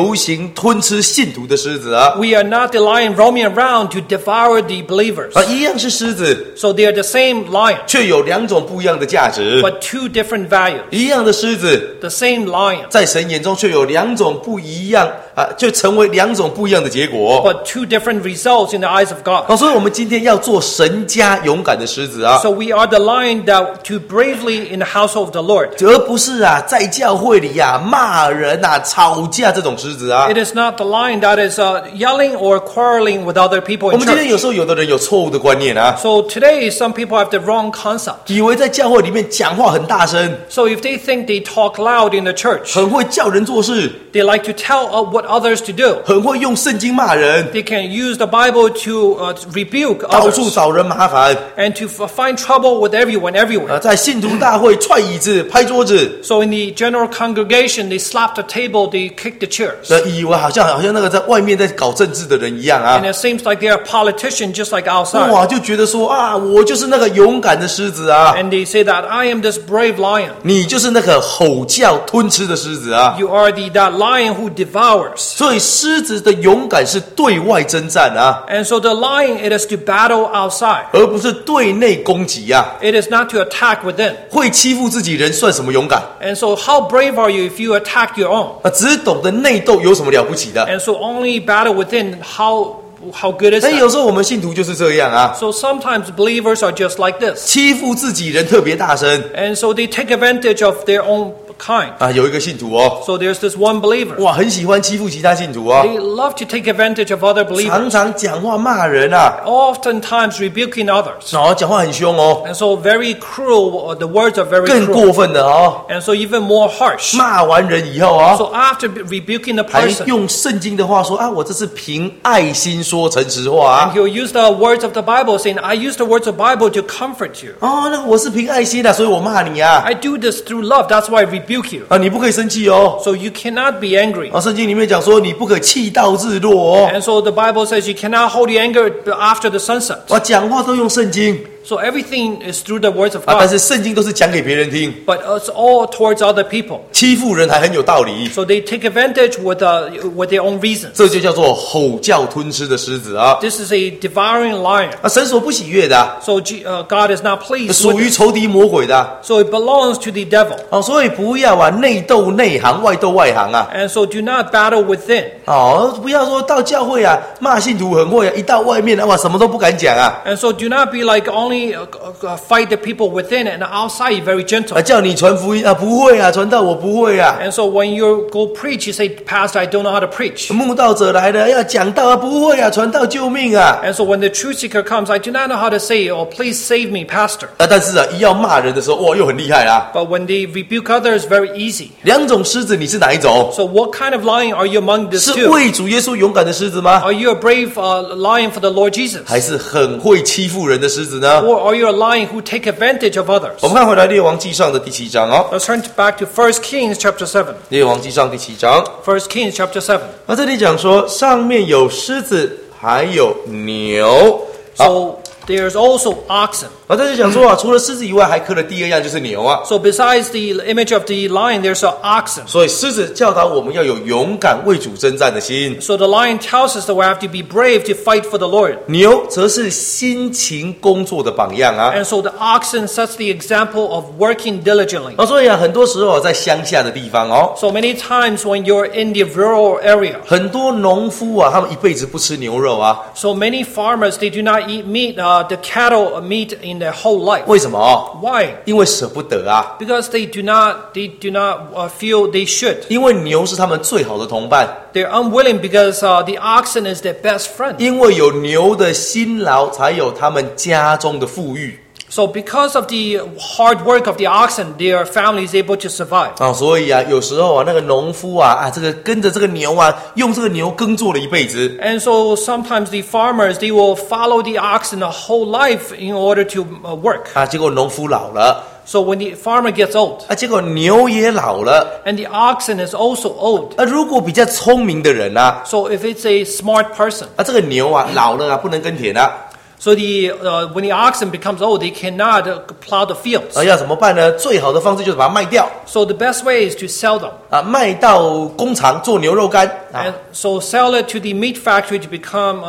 游行吞吃信徒的狮子啊。 We are not the lion roaming around to devour the believers. 一样是狮子， So they are the same lion, 却有两种不一样的价值。 but two different values. 一样的狮子， The same lion, 在神眼中却有两种不一样就成为两种不一样的结果。 but two different results in the eyes of God. 所以我们今天要做神家勇敢的狮子啊， So we are the lion that to bravely in the household of the Lord. 而不是在教会里骂人吵架这种狮子啊。 It is not the lion that is yelling or quarreling with other people 我 in 们今天 church. 有时候有的人有错误的观念啊， So today some people have the wrong concept. 以为在教会里面讲话很大声， So if they think they talk loud in the church, 很会叫人做事， they like to tell what others to do. 很会用圣经骂人， They can use the Bible to rebuke 到处 others 找人麻烦 and to find trouble with everyone everywhere. 在信徒大会踹椅子、拍桌子， So in the general congregation, they slap the table, they kick the chairs. 以为好像那个在外面在搞政治的人一样 And it seems like they are politicians just like outside. 哇，就觉得说我就是那个勇敢的狮子啊， And they say that I am this brave lion. 你就是那个吼叫吞吃的狮子啊。 You are that lion who devours. 所以狮子的勇敢是对外征战啊， And so the lion, it is to battle outside. 而不是对内攻击啊。 It is not to attack within. 会欺负自己人算什么勇敢？ And so how brave are you if you attack your own? 只懂得内斗有什么了不起的？ And so only battle within, how good is 但有 that? 时候我们信徒就是这样啊， So sometimes believers are just like this. 欺负自己人特别大声 And so they take advantage of their own kind. 有一个信徒哦， So there's this one believer. 哇，很喜欢欺负其他信徒哦， They love to take advantage of other believers. 常常讲话骂人啊， Oftentimes rebuking others. 讲话很凶哦， And so very cruel, the words are very 更 cruel. 过分的哦， And so even more harsh. 骂完人以后啊， So after rebuking the 还 person, 用圣经的话说我这是凭爱心说诚实话啊。 he'll use the words of the Bible saying, I use the words of the Bible to comfort you. 那我是凭爱心所以我骂你啊。 I do this through love. That's why I rebuke you. 你不可以生气哦。 So you cannot be angry. 圣经里面讲说你不可气到日落哦。 And so the Bible says you cannot hold your anger after the sunset. 讲话都用圣经 So everything is through the words of 但 God. 是圣经都是讲给别人听， But it's all towards other people. 欺负人还很有道理， So they take advantage with their own reasons. 这就叫做吼叫吞吃的狮子啊！ This is a devouring lion. 神所不喜悦的 So God is not pleased 属 with 于 it. 仇敌魔鬼的 So it belongs to the devil. 所以不要内斗内行，外斗外行啊！ And so do not battle within. 不要说到教会骂信徒很会一到外面什么都不敢讲啊！ And so do not be like only fight the people within and outside you're very gentle. 叫你传福音不会传道我不会 And so when you go preach, you say, Pastor, I don't know how to preach. 慕道者来了要讲道不会传道救命啊！ And so when the truth seeker comes, I do not know how to say, oh, please save me, Pastor. 但是一要骂人的时候又很厉害啦。 But when they rebuke others, very easy. 两种狮子你是哪一种？ So what kind of lion are you among these 是 two? 为主耶稣勇敢的狮子吗？ Are you a brave lion for the Lord Jesus? 还是很会欺负人的狮子呢？ Or are you a lion who take advantage of others? 我们看回来列王记上的第7章 Let's turn back to 1 Kings chapter 7. 列王记上第7章， 1 Kings chapter 7. 这里讲说上面有狮子，还有牛。 So there's also oxen. 这里讲说除了狮子以外，还刻了第二样就是牛啊。 So besides the image of the lion, there's an oxen. 所以狮子教导我们要有勇敢为主征战的心， So the lion tells us that we have to be brave to fight for the Lord. 牛则是辛勤工作的榜样啊。 And so the oxen sets the example of working diligently. 所以很多时候在乡下的地方 So many times when you're in the rural area, 很多农夫他们一辈子不吃牛肉啊。 so many farmers, they do not eat meat, the cattle meat in their whole life. 为什么？ Why? 因为舍不得啊。 Because they do not feel they should. 因为牛是他们最好的同伴， They're unwilling because the oxen is their best friend. 因为有牛的辛劳，才有他们家中的富裕。 So because of the hard work of the oxen, their family is able to survive. 所以有时候那个农夫这个跟着这个牛用这个牛耕作了一辈子。 And so sometimes the farmers, they will follow the oxen the whole life in order to work. 结果农夫老了， So when the farmer gets old, 结果牛也老了。 and the oxen is also old. 如果比较聪明的人 So if it's a smart person, 这个牛老了不能耕田了。 So when the oxen becomes old, they cannot plow the fields. 要怎么办呢？最好的方式就是把它卖掉 So the best way is to sell them. 卖到工厂做牛肉干 And so sell it to the meat factory to become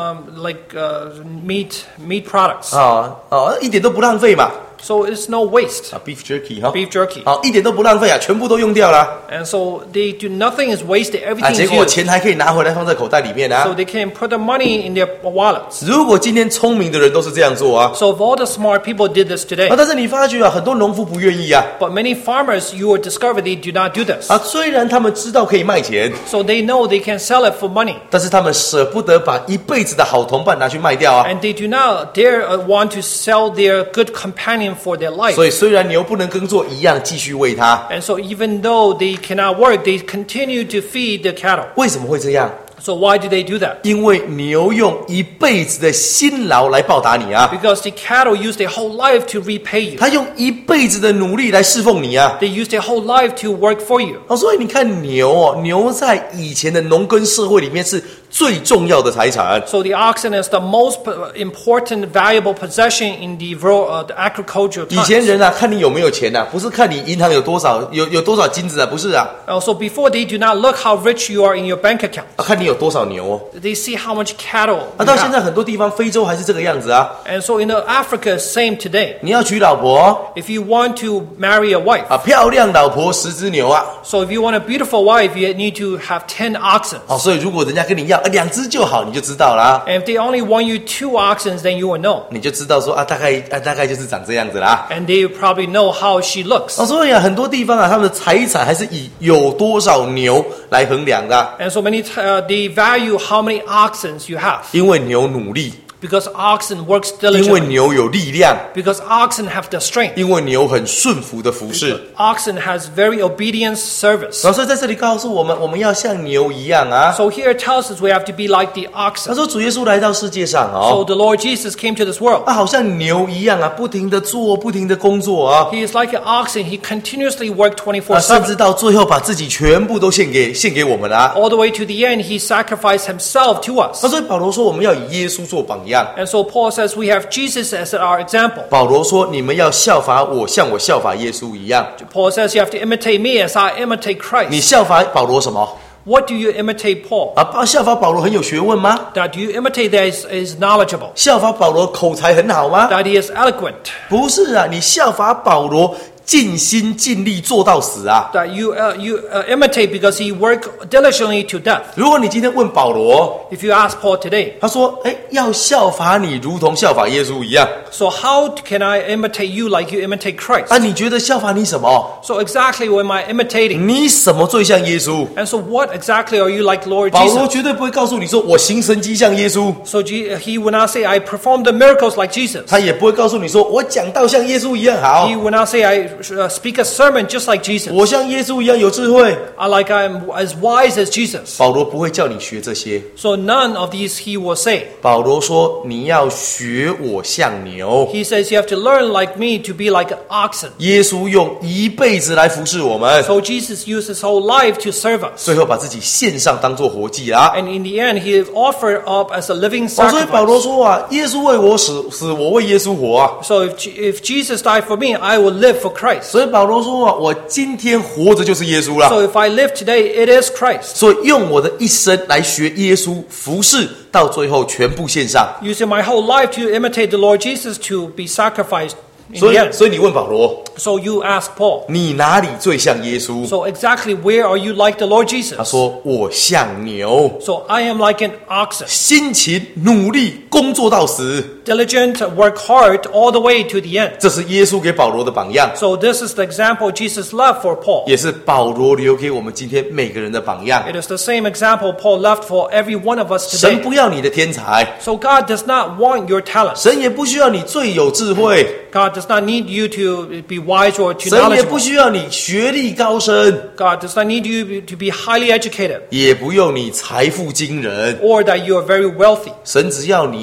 meat products. 一点都不浪费嘛 So it's no waste. beef jerky Beef jerky. 一点都不浪费全部都用掉了 And so they do nothing is wasted. Everything 结 is 果 used. 钱还可以拿回来放在口袋里面 So they can put the money in their wallets. 如果今天聪明的人都是这样做 So if all the smart people did this today, 但是你发觉很多农夫不愿意 but many farmers, you will discover they do not do this. 虽然他们知道可以卖钱 So they know they can sell it for money. 但是他们舍不得把一辈子的好同伴拿去卖掉 And they do not dare want to sell their good companion for their life. 所以虽然牛不能耕作一样继续喂它 And so even though they cannot work, they continue to feed the cattle. 为什么会这样 So why do they do that? 因为牛用一辈子的辛劳来报答你 Because the cattle use their whole life to repay you. 他用一辈子的努力来侍奉你 They use their whole life to work for you. 所以你看牛在以前的农耕社会里面是最重要的财产 So the oxen is the most important, valuable possession in the agricultural 以前 times. 人看你有没有钱不是看你银行有多少金子不是 So before they do not look how rich you are in your bank account. 看你有多少牛 They see how much cattle you 到现在 have. 很多地方非洲还是这个样子 And so in Africa, same today. 你要娶老婆 If you want to marry a wife, 漂亮老婆10只牛 so if you want a beautiful wife, you need to have 10 oxen. 所以如果人家跟你要2只就好你就知道了 And if they only want you 2 oxen, then you will know. 你就知道说大概就是长这样子啦 And they probably know how she looks. 所以很多地方他们的财产还是以有多少牛来衡量的 And so many they value how many oxen you have. 因为牛努力 Because oxen works 因为 diligently. 牛有力量 Because oxen have the strength. 因为牛很顺服的服侍 Oxen has very obedient service. 所以在这里告诉我们要像牛一样 So here it tells us we have to be like the 他 oxen. 说主耶稣来到世界上 So the Lord Jesus came to this world. 好像牛一样不停的做不停的工作 He is like an oxen. He continuously worked 甚至 24/7. 到最后把自己全部都献给我们 All the way to the end, he sacrificed himself to us. 所以保罗说我们要以耶稣做榜样 And so Paul says we have Jesus as our example. 保罗说你们要效法我像我效法耶稣一样 Paul says you have to imitate me as I imitate 你 Christ. 效法保罗什么 What do you imitate Paul? 效法保罗很有学问吗 That you imitate that is knowledgeable. 效法保罗口才很好吗 That he is eloquent. 不是你效法保罗尽心尽力做到死 That you imitate because he worked diligently to death. 如果你今天问保罗 If you ask Paul today, 他说要效法你如同效法耶稣一样 so how can I imitate you like you imitate Christ? 你觉得效法你什么 So exactly what am I imitating? 你什么最像耶稣 And so what exactly are you like Lord 保罗 Jesus? 绝对不会告诉你说我行神迹像耶稣 So he would not say I performed the miracles like Jesus. 他也不会告诉你说我讲道像耶稣一样好 He would not say I speak a sermon just like Jesus. 我像耶稣一样有智慧 Like I'm as wise as Jesus. 保罗不会叫你学这些 So none of these he will say. 保罗说你要学我像牛 He says you have to learn like me to be like an oxen. 耶稣用一辈子来服侍我们 So Jesus used his whole life to serve us. 最后把自己献上当作活祭啦 And in the end, he is offered up as a living 所以保罗 sacrifice. 说耶稣为我死我为耶稣活 So if Jesus died for me, I will live for Christ. 所以保罗说我今天活着就是耶稣了 So if I live today, it is Christ. 所以用我的一生来学耶稣服侍到最后全部献上 Using my whole life to imitate the Lord Jesus to be sacrificed in 所 the 以 end. 所以你问保罗 So you ask Paul, 你哪里最像耶稣 so exactly where are you like the Lord 他 Jesus? 说我像牛 So I am like an oxen, 辛勤努力工作到死 diligent, work hard all the way to the end. 这是耶稣给保罗的榜样 So this is the example Jesus left for Paul. 也是保罗留给我们今天每个人的榜样 It is the same example Paul left for every one of us 神 today. 不要你的天才 So God does not want your talent. 神也不需要你最有智慧 God does not need you to be wise or too 神也不 knowledgeable. 需要你学历高深 God does not need you to be highly educated 也不用你财富惊人 or that you are very wealthy. 神只要你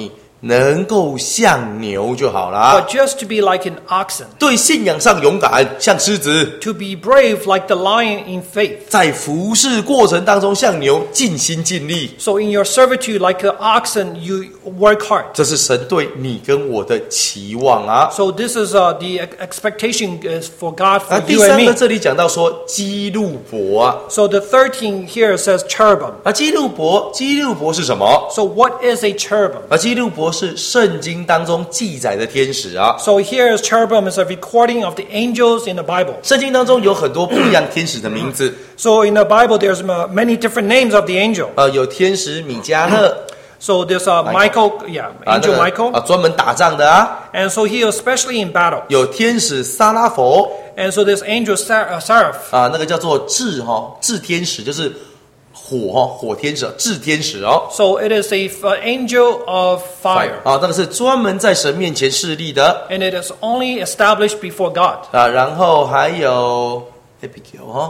能够像牛就好啦。 but just to be like an oxen, 对信仰上勇敢，像狮子； to be brave like the lion in faith. 在服侍过程当中，像牛尽心尽力。 So in your servitude, like an oxen, you work hard. 这是神对你跟我的期望啊。 So this is the expectation is for God 那 for 第 you and 三个， me. 这里讲到说基路伯啊， So the 13 here says cherubim. 基路伯是什么？ So what is a cherubim? 基路伯是圣经当中记载的天使啊。 So here is cherubim is a recording of the angels in the Bible. 圣经当中有很多不一样天使的名字， So in the Bible, there's many different names of the angel. 有天使米迦勒 So there's Michael, yeah, 啊， angel Michael. 专门打仗的啊。 And so he especially in battle. 有天使撒拉佛 And so this angel Seraph. 啊，那个叫做智天使，就是火天使，智天使哦。 So it is a angel of fire. 啊，那个是专门在神面前侍立的 And it is only established before God. 啊。然后还有 Abigail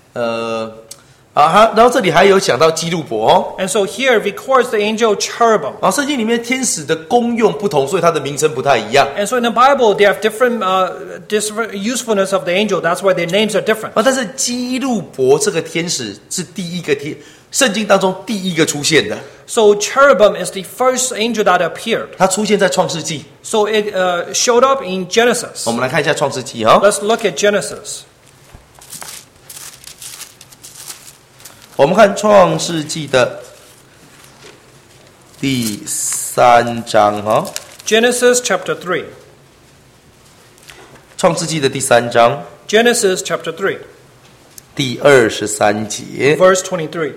然后这里还有讲到基路伯哦。 And so here records the angel cherubim. 啊，圣经里面天使的功用不同，所以它的名称不太一样 And so in the Bible, they have different usefulness of the angel. That's why their names are different. 啊。但是基路伯这个天使是第一个圣经当中第一个出现的， So cherubim is the first angel that appeared. 它出现在创世纪。 So it showed up in Genesis. 我们来看一下创世纪哈。 Let's look at Genesis. 我们看创世纪的第3章哈。 Genesis chapter 3. 创世纪的第3章 Genesis chapter 3, 第23节。 verse 23.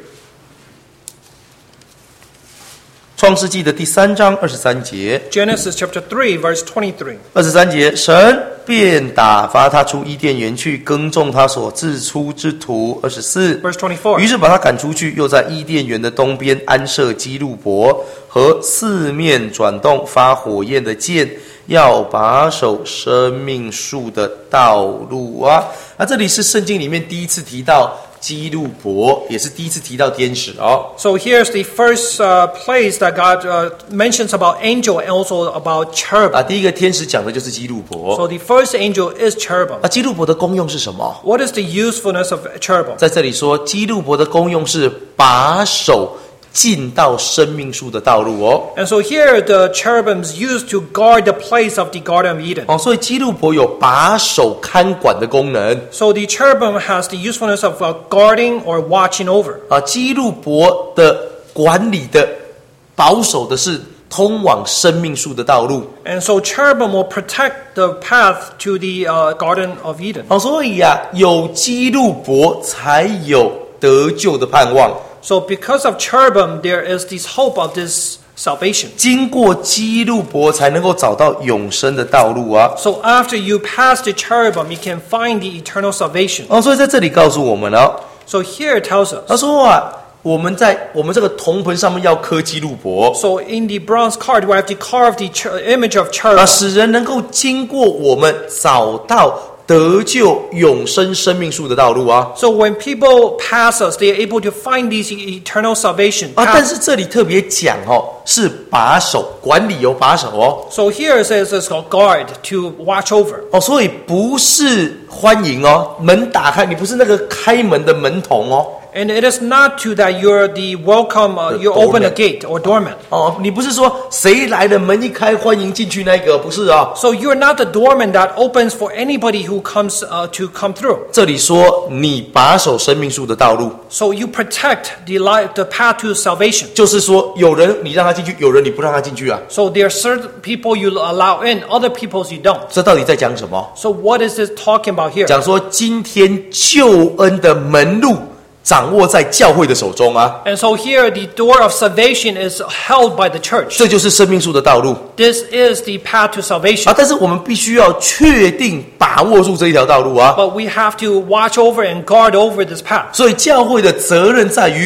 创世纪的第3章23节。 Genesis chapter 3, verse 23. 23节，神便打发他出伊甸园去耕种他所自出之土。24 Verse 24. 于是把他赶出去，又在伊甸园的东边安设基路伯和四面转动发火焰的剑，要把守生命树的道路啊。这里是圣经里面第一次提到基路伯，也是第一次提到天使哦。 So here's the first place that God mentions about angel and also about cherubim. 第一个天使讲的就是基路伯。 So the first angel is cherubim. 基路伯的功用是什么？ What is the usefulness of cherubim? 在这里说，基路伯的功用是把守进到生命树的道路哦。 And so here the cherubims used to guard the place of the Garden of Eden. 所以基路伯有把守看管的功能。 So the cherubim has the usefulness of guarding or watching over. 基路伯的管理的保守的是通往生命树的道路。 And so cherubim will protect the path to the Garden of Eden. 所以有基路伯才有得救的盼望。 So because of cherubim, there is this hope of this salvation. 经过基路伯才能够找到永生的道路啊。 So after you pass the cherubim, you can find the eternal salvation. 所以在这里告诉我们了。 So here it tells us. 他说我们在我们这个铜盆上面要刻基路伯， So in the bronze card, we have to carve the image of cherubim. 使人能够经过我们找到得救永生生命树的道路啊。 So when people pass us, they are able to find this eternal salvation. 但是这里特别讲是把守管理有把守哦。 So here it says it's called guard, to watch over. 所以不是欢迎哦，门打开，你不是那个开门的门童哦。 And it is not to that you're the welcome, you open a gate or doorman. 你不是说谁来了门一开欢迎进去那个，不是啊。 So you're not the doorman that opens for anybody who comes to come through. 这里说你把守生命树的道路， So you protect the path to salvation. 就是说有人你让他进去，有人你不让他进去啊。 So there are certain people you allow in, other people you don't. 这到底在讲什么？ So what is this talking about here? 讲说今天救恩的门路掌握在教会的手中啊。 And so here the door of salvation is held by the church. 这就是生命树的道路 This is the path to salvation. 但是我们必须要确定把握住这一条道路啊。 But we have to watch over and guard over this path. 所以教会的责任在于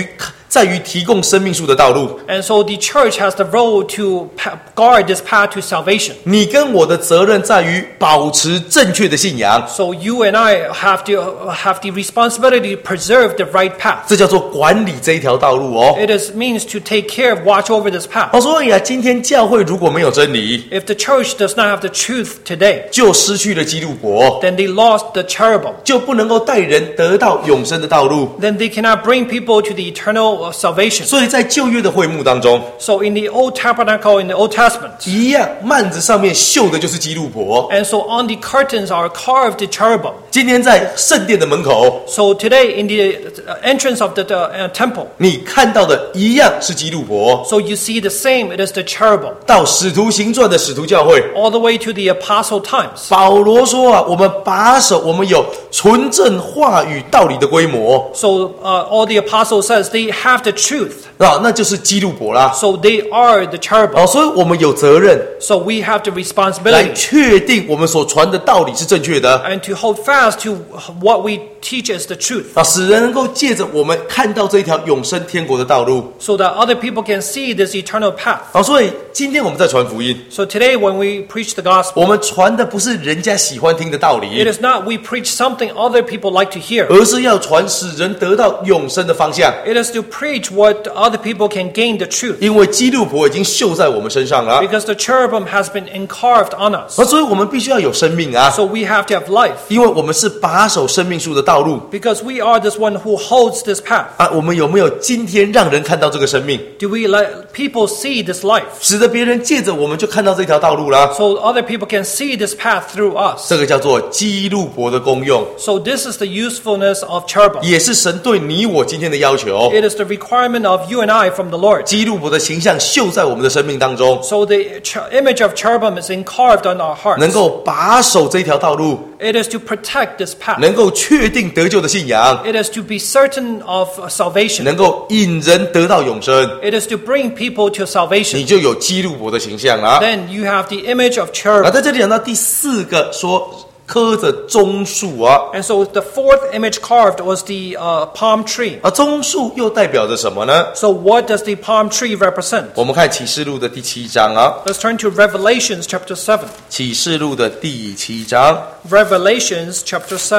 在于提供生命树的道路。 And so the church has the role to guard this path to salvation. 你跟我的责任在于保持正确的信仰， So you and I have the responsibility to preserve the right path. 这叫做管理这一条道路哦。 It means to take care of, watch over this path. 所以今天教会如果没有真理， If the church does not have the truth today, 就失去了基路伯， then they lost the cherubim. 就不能够带人得到永生的道路。 Then they cannot bring people to the eternal salvation. 所以在旧约的会幕当中， So in the old tabernacle, in the Old Testament, 一样幔子上面绣的就是基路伯。 and so on the curtains are carved the cherubim. 今天在圣殿的门口， So today in the entrance of the temple, 你看到的一样是基路伯。 so you see the same, it is the cherubim. 到使徒行传的使徒教会， All the way to the apostle times. 保罗说我们把守，我们有纯正话语道理的规模， So all the apostles says they have the truth. 那就是基路伯啦。 So they are the cherubim. 所以我们有责任 So we have the 来 responsibility 确定我们所传的道理是正确的， and to hold fast to what we teach as the truth, 使人能够借着我们看到这一条永生天国的道路。 so that other people can see this eternal path. 所以今天我们在传福音， So today when we preach the gospel, 我们传的不是人家喜欢听的道 it 理， is not we preach something other people like to hear. 而是要传使人得到永生的方向。 It is to preach what other people can gain the truth, 因为基路伯已经绣在我们身上了， because the cherubim has been encarved on us. 所以我们必须要有生命啊！ So we have to have life, 因为我们是把守生命树的道路 because we are this one who holds this path. 我们有没有今天让人看到这个生命， Do we let people see this life, 使得别人借着我们就看到这条道路啦？ so other people can see this path through us? 这个叫做基路伯的功用， So this is the usefulness of cherubim. 也是神对你我今天的要求。 It is the requirement of you and I from the Lord. 基路伯的形象绣在我们的生命当中， So the image of cherubim is encarved on our 能 hearts. 够把守这条道路， It is to protect this path. 能够确定得救的信仰， It is to be certain of salvation. 能够引人得到永生， It is to bring people to 你 salvation. 就有基路伯的形象啦。 Then you have the image of cherubim. 在这里讲到第四个说刻着棕树啊， And so the fourth image carved was the palm tree. 棕树又代表着什么呢？ So what does the palm tree represent? 我们看启示录的第7章啊， Let's turn to Revelations chapter 7. 启示录的第7章， Revelations chapter 7.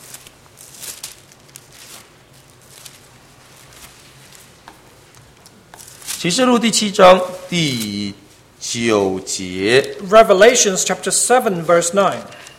启示录第7章第9节， Revelations chapter 7 verse 9.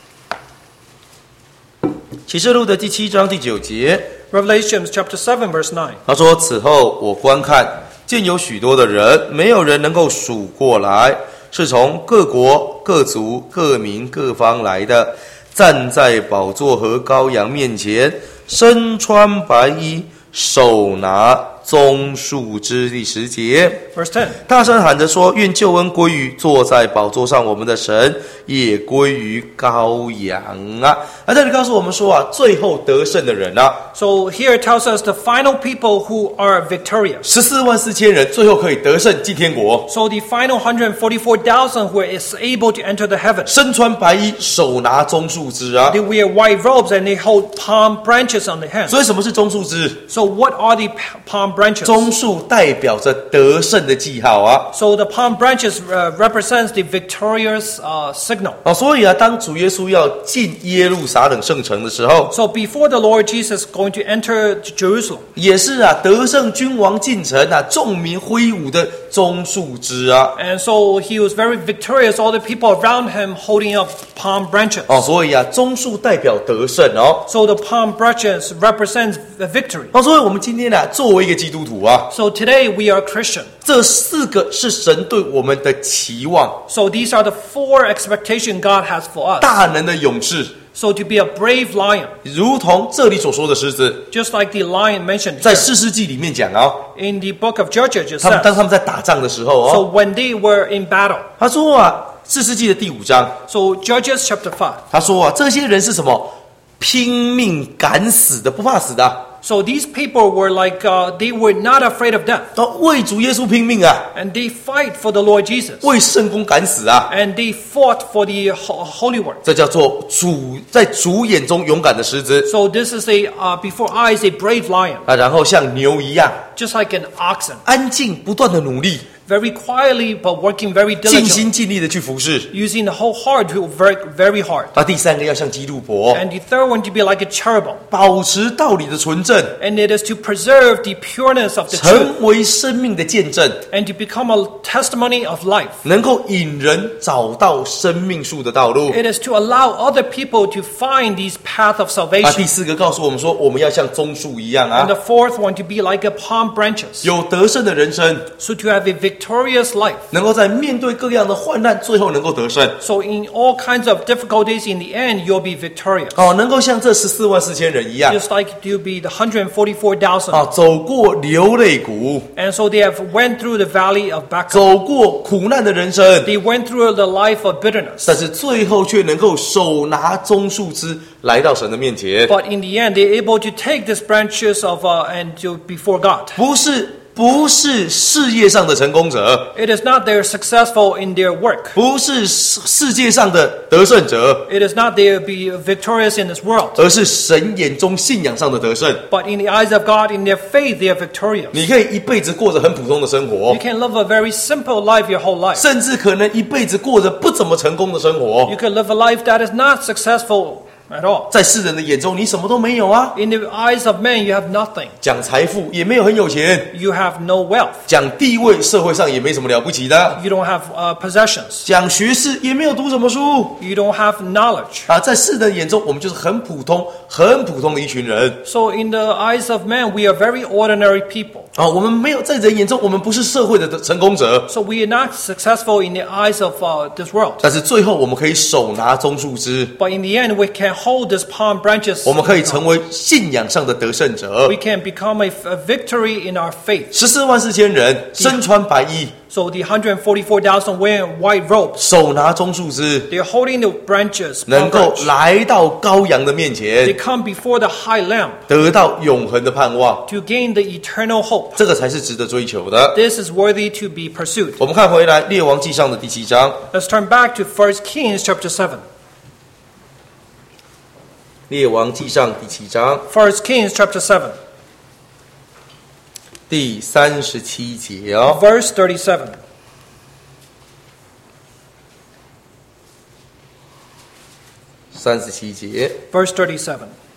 启示录的第7章第9节， Revelations chapter 7 verse 9. 他说：“此后我观看，见有许多的人，没有人能够数过来，是从各国、各族、各民、各方来的，站在宝座和羔羊面前，身穿白衣，手拿棕树枝。”第10节， Verse 10. 大声喊着说：“愿救恩归于坐在宝座上我们的神，也归于羔羊啊！”这里告诉我们说最后得胜的人啊， So here it tells us the final people who are victorious. 144000人最后可以得胜进天国， So the final 144,000 who is able to enter the heavens. 身穿白衣，手拿棕树枝啊！ They wear white robes and they hold palm branches on their hands. 所以什么是棕树枝？ So what are the palm branches? 棕树代表着得胜的记号啊！ So the palm branches represents the victorious signal. 所以当主耶稣要进耶路撒冷圣城的时候， So before the Lord Jesus going to enter Jerusalem, 也是得胜君王进城众民挥舞的棕树枝啊！ and so he was very victorious, all the people around him holding up palm branches. 所以棕树代表得胜哦。 So the palm branches represents the victory. 所以我们今天作为一个基督徒啊， So today we are Christian. 这4个是神对我们的期望， So these are the 4 expectations God has for us. 大能的勇士， So to be a brave lion, 如同这里所说的狮子， just like the lion mentioned 在 here. 士师记里面讲 In the book of Judges it 当 says, 他们在打仗的时候 so when they were in battle, 他说士师记的第5章， so Judges chapter 5, 他说这些人是什么？拼命敢死的，不怕死的 So these people were like, they were not afraid of death. 都为主耶稣拼命啊， And they fight for the Lord Jesus. 为圣工敢死啊， And they fought for the holy work. 这叫做在主眼中勇敢的狮子 So this is before eyes, a brave lion, 啊，然后像牛一样 just like an oxen, 安静不断的努力， very quietly but working very 尽 diligently, 心尽力的去服侍 using the whole heart to work very hard. 啊。第三个要像基路伯， And the third one to be like a cherubim. 保持道理的纯正， And it is to preserve the pureness of the truth 成为生命的见证， and to become a testimony of life. 能够引人找到生命树的道路。 It is to allow other people to find these path of 啊， salvation. 第四个告诉我们说，我们要像棕树一样 And 啊， the fourth one to be like a palm branches. 有得胜的人生， So to have a victorious life. 能够在面对各样的患难，最后能够得胜。 So in all kinds of difficulties, in the end, you'll be victorious. 哦，能够像这144000人一样 Just like you'll be the 144,000. 啊，走过流泪谷， And so they have went through the valley of Baca. 走过苦难的人生， They went through the life of bitterness. 但是最后却能够手拿棕树枝来到神的面前。 But in the end, they're able to take these branches of and to before God. 不是事业上的成功者， It is not they're successful in their work. 不是世界上的得胜者， It is not they be victorious in this world. 而是神眼中信仰上的得胜。 But in the eyes of God, in their faith, they are victorious. 你可以一辈子过着很普通的生活 You，can live a very simple life your whole life. 甚至可能一辈子过着不怎么成功的生活。 You can live a life that is not successful at all. 在世人的眼中，你什么都没有啊。 In the eyes of men, you have nothing. 讲财富也没有很有钱， You have no wealth. 讲地位，社会上也没什么了不起的。 You don't have possessions. 讲学识也没有读什么书 You don't have knowledge. 啊，在世人眼中，我们就是很普通的一群人 So in the eyes of men, we are very ordinary people. 啊。我们没有在人眼中，我们不是社会的成功者， So we are not successful in the eyes of this world. 但是最后我们可以手拿棕树枝， But in the end, we can hold these palm branches. 我们可以成为信仰上的得胜者 We。can become a victory in our faith. 144000人身穿白衣， So the 144,000 wearing white robes, 手拿棕树枝， they're holding the branches, 能 palm 够 branch. 来到羔羊的面 They 前， come before the high lamb 得到永恒的盼望， to gain the eternal hope. 这个才是值得追求的。 This is worthy to be pursued. 我们看回来《列王纪上》的第7章， Let's turn back to 1 Kings chapter 7. 《列王纪上》第7章 1 Kings chapter 7, 第37节哦。 verse 37. 37节， Verse 37.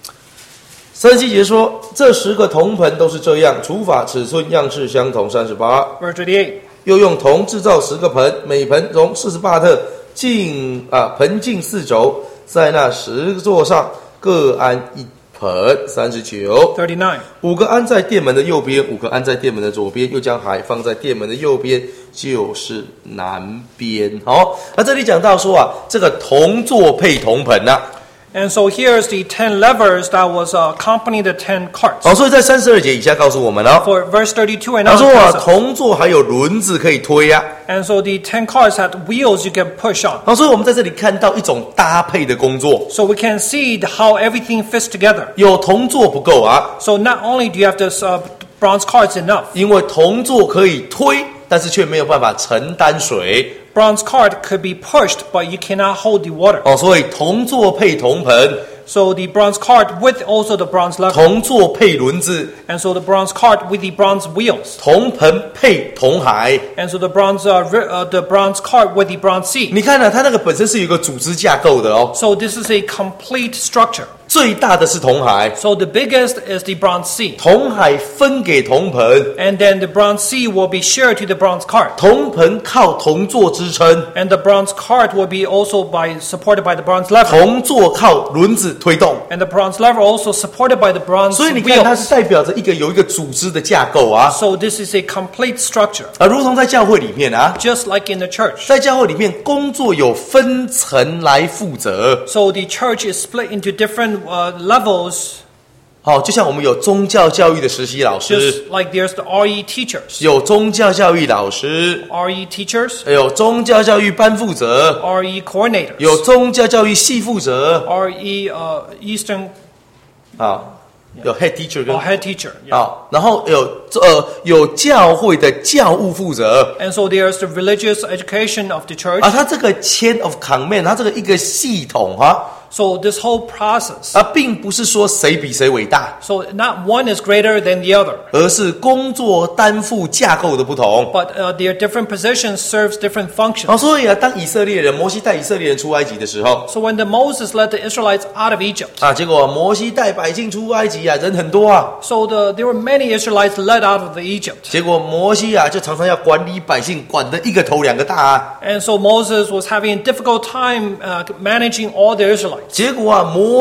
37节说，这10个铜盆都是这样，除法尺寸样式相同。38， Verse 38. 又用铜制造10个盆，每盆容48特，盆径4肘，在那10座上各安1盆。39， 39. 5个安在殿门的右边，5个安在殿门的左边，又将海放在殿门的右边，就是南边。好，那这里讲到说啊，这个铜座配铜盆呐、 And so here's the 10 levers that was accompanying the 10 carts. 好，所以在32节以下告诉我们哦， For verse 32 and 他 on. 说啊， tells us, 铜座还有轮子可以推啊。 And so the 10 carts had wheels you can push on. 好，所以我们在这里看到一种搭配的工作， So we can see how everything fits together. 有铜座不够啊， So not only do you have this bronze carts enough, 因为铜座可以推，但是却没有办法承担水。 bronze cart could be pushed, but you cannot hold the water. 哦，所以铜座配铜盆， So the bronze cart with also the bronze lever. 铜座配轮子， And so the bronze cart with the bronze wheels. 铜盆配铜海。 And so the bronze cart with the bronze sea. 你看啊，它那个本身是有一个组织架构的哦， So this is a complete structure. 最大的是铜海， So the biggest is the bronze sea. 铜海分给铜盆， And then the bronze sea will be shared to the bronze cart. 铜盆靠铜座支撑， And the bronze cart will be also supported by the bronze lever. 铜座靠轮子推动。 And the bronze lever also supported by the bronze 所以你看，它是 wheels. 代表着有一个组织的架构啊， So this is a complete structure. 如同在教会里面啊， Just like in the church. 在教会里面工作有分层来负责。 So the church is split into different levels. 好，就像我们有宗教教育的实习老师， Just like there's the RE teachers. 有宗教教育老师， RE teachers, 有宗教教育班负责， RE coordinators, 有宗教教育系负责。 RE Eastern 好， 有 head teacher 跟 head teacher. 然后有教会的教务负责。 And so there's the religious education of the church. 它这个 chain of command， 它这个一个系统 So this whole process. 并不是说谁比谁伟大。 So not one is greater than the other. 而是工作担负架构的不同。 But their different positions serves different functions. 所以当以色列人摩西带以色列人出埃及的时候 So when Moses led the Israelites out of Egypt. 结果摩西带百姓出埃及人很多 So there were many Israelites led out of Egypt. 结果摩西就常常要管理百姓，管得一个头两个大 And so Moses was having a difficult time managing all the Israelites. 结果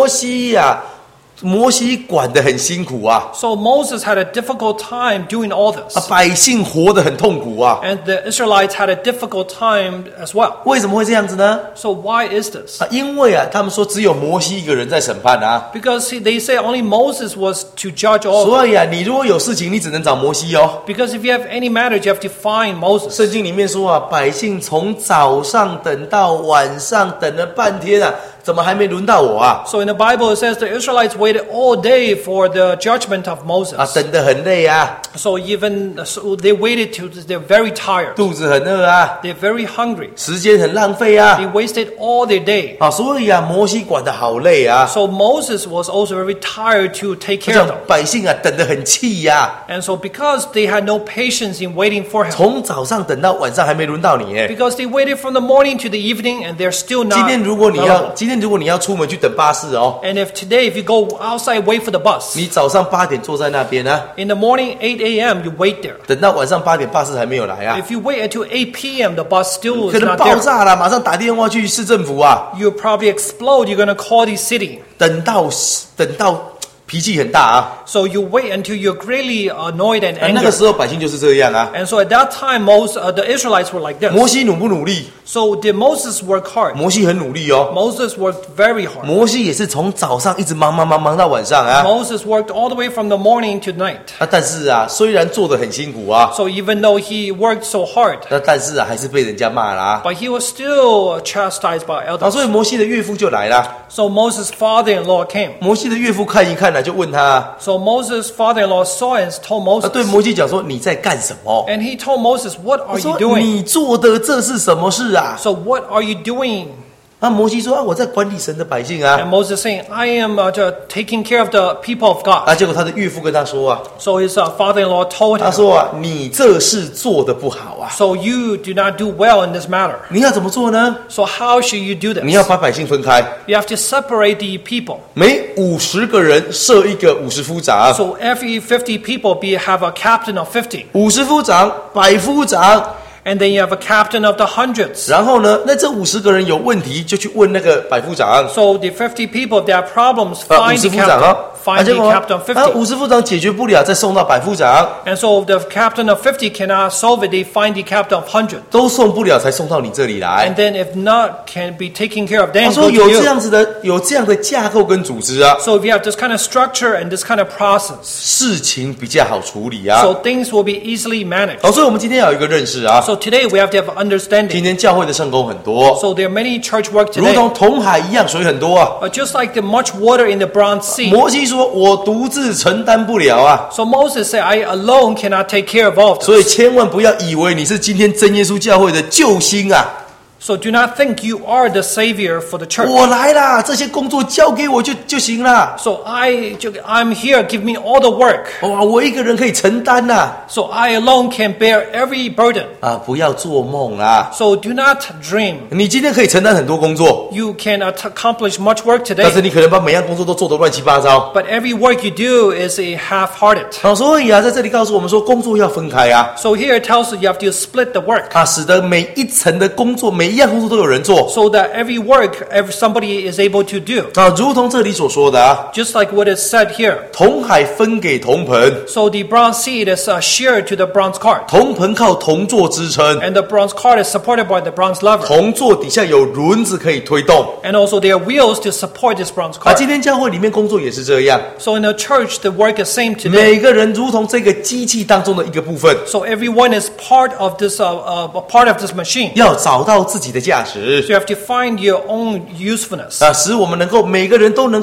摩西管得很辛苦 So Moses had a difficult time doing all this. 百姓活得很痛苦 And the Israelites had a difficult time as well. 为什么会这样子呢 So why is this? 因为他们说只有摩西一个人在审判 Because they say only Moses was to judge all. 所以你如果有事情你只能找摩西 Because if you have any matters, you have to find Moses. 圣经里面说百姓从早上等到晚上，等了半天怎么还没轮到我 So in the Bible it says the Israelites waited all day for the judgment of Moses. 等得很累 So they waited till they're very tired. 肚子很饿 They're very hungry. 时间很浪费 They wasted all their day. 所以摩西管得好累 So Moses was also very tired to take care of them. 百姓等得很气 And so because they had no patience in waiting for him. 从早上等到晚上还没轮到你 Because they waited from the morning to the evening and they're still not. 今天如果你要出门去等巴士 And if you go outside wait for the bus. 你早上8点坐在那边 In the morning 8 a.m. you wait there. 等到晚上8点巴士还没有来 If you wait until 8 p.m. the bus still 可 is 能 not 爆 there. 炸了，马上打电话去市政府 You'll probably explode. You're going to call the city. 等到脾气很大 So you wait until you're greatly annoyed and 那个 angry. 时候百姓就是这样 And so at that time, the Israelites were like this. 摩西努不努力 So did Moses work hard? 摩西很努力 Moses worked very hard. 摩西也是从早上一直忙到晚上 Moses worked all the way from the morning to night. 但是虽然做得很辛苦 So even though he worked so hard, 但是还是被人家骂了 but he was still chastised by elders. 所以摩西的岳父就来了 So Moses' father-in-law came. 摩西的岳父看一看就问他 So Moses' father-in-law saw and told 对 Moses. 摩西讲说你在干什么 And he told Moses, what are 他 you 说 doing? 你做的这是什么事 So what are you doing? 摩西说我在管理神的百姓 And Moses saying, I am taking care of the people of God. 结果他的岳父跟他说 So his father-in-law told 他 him, 说你这事做得不好 so you do not do well in this matter. 你要怎么做呢 So how should you do 你要 this? 把百姓分开 You have to separate the people. 每50个人设一个50夫长 So every 50 people have a captain of 50. 50夫长100夫长 And then you have a captain of the hundreds. 然后呢那这50个人有问题就去问那个100夫长 So the 50 people, if they have problems, find 50 the 夫长 captain. Find 结 the 果 captain of 50. 50夫长解决不了再送到100夫长 And so if the captain of 50 cannot solve it, they find the captain of 100. 都送不了才送到你这里来 And then if not, can be taken care of, 他 then 说 go to 有这 you. 样的架构跟组织 So if you have this kind of structure and this kind of process, 事情比较好处理 so things will be easily managed. 所以我们今天要有一个认识 So today we have to have 今 understanding. 天教会的圣工很多 So there are many church work 如 today. 同红海一样水很多 Just like the much water in the Bronze Sea. 摩西说我独自承担不了 So Moses said, I alone cannot take care of all of 所以 this. 千万不要以为你是今天真耶稣教会的救星 So do not think you are the savior for the church. 我来啦，这些工作交给我就行了 So I'm here, give me all the work. 哇，我一个人可以承担 So I alone can bear every burden. 不要做梦啦 So do not dream. 你今天可以承担很多工作 You can accomplish much work 但是 today, 你可能把每样工作都做得乱七八糟 but every work you do is a half-hearted. 所以在这里告诉我们说工作要分开 So here it tells you have to split the work, 使得每一层的工作每一样工作都有人做 so that every work somebody is able to do. 如同这里所说的 Just like what is said here. 铜海分给铜盆 So the bronze seed is shared to the bronze cart, 铜盆靠铜座支撑 and the bronze cart is supported by the bronze lever. 铜座底下有轮子可以推动 And also there are wheels to support this bronze 今 cart. 天教会里面工作也是这样 So in the church, the work is same today. 每个人如同这个机器当中的一个部分 So everyone is part of this machine. 要找到自己的价值 So you have to find your own usefulness. 使我们能够每个人都能够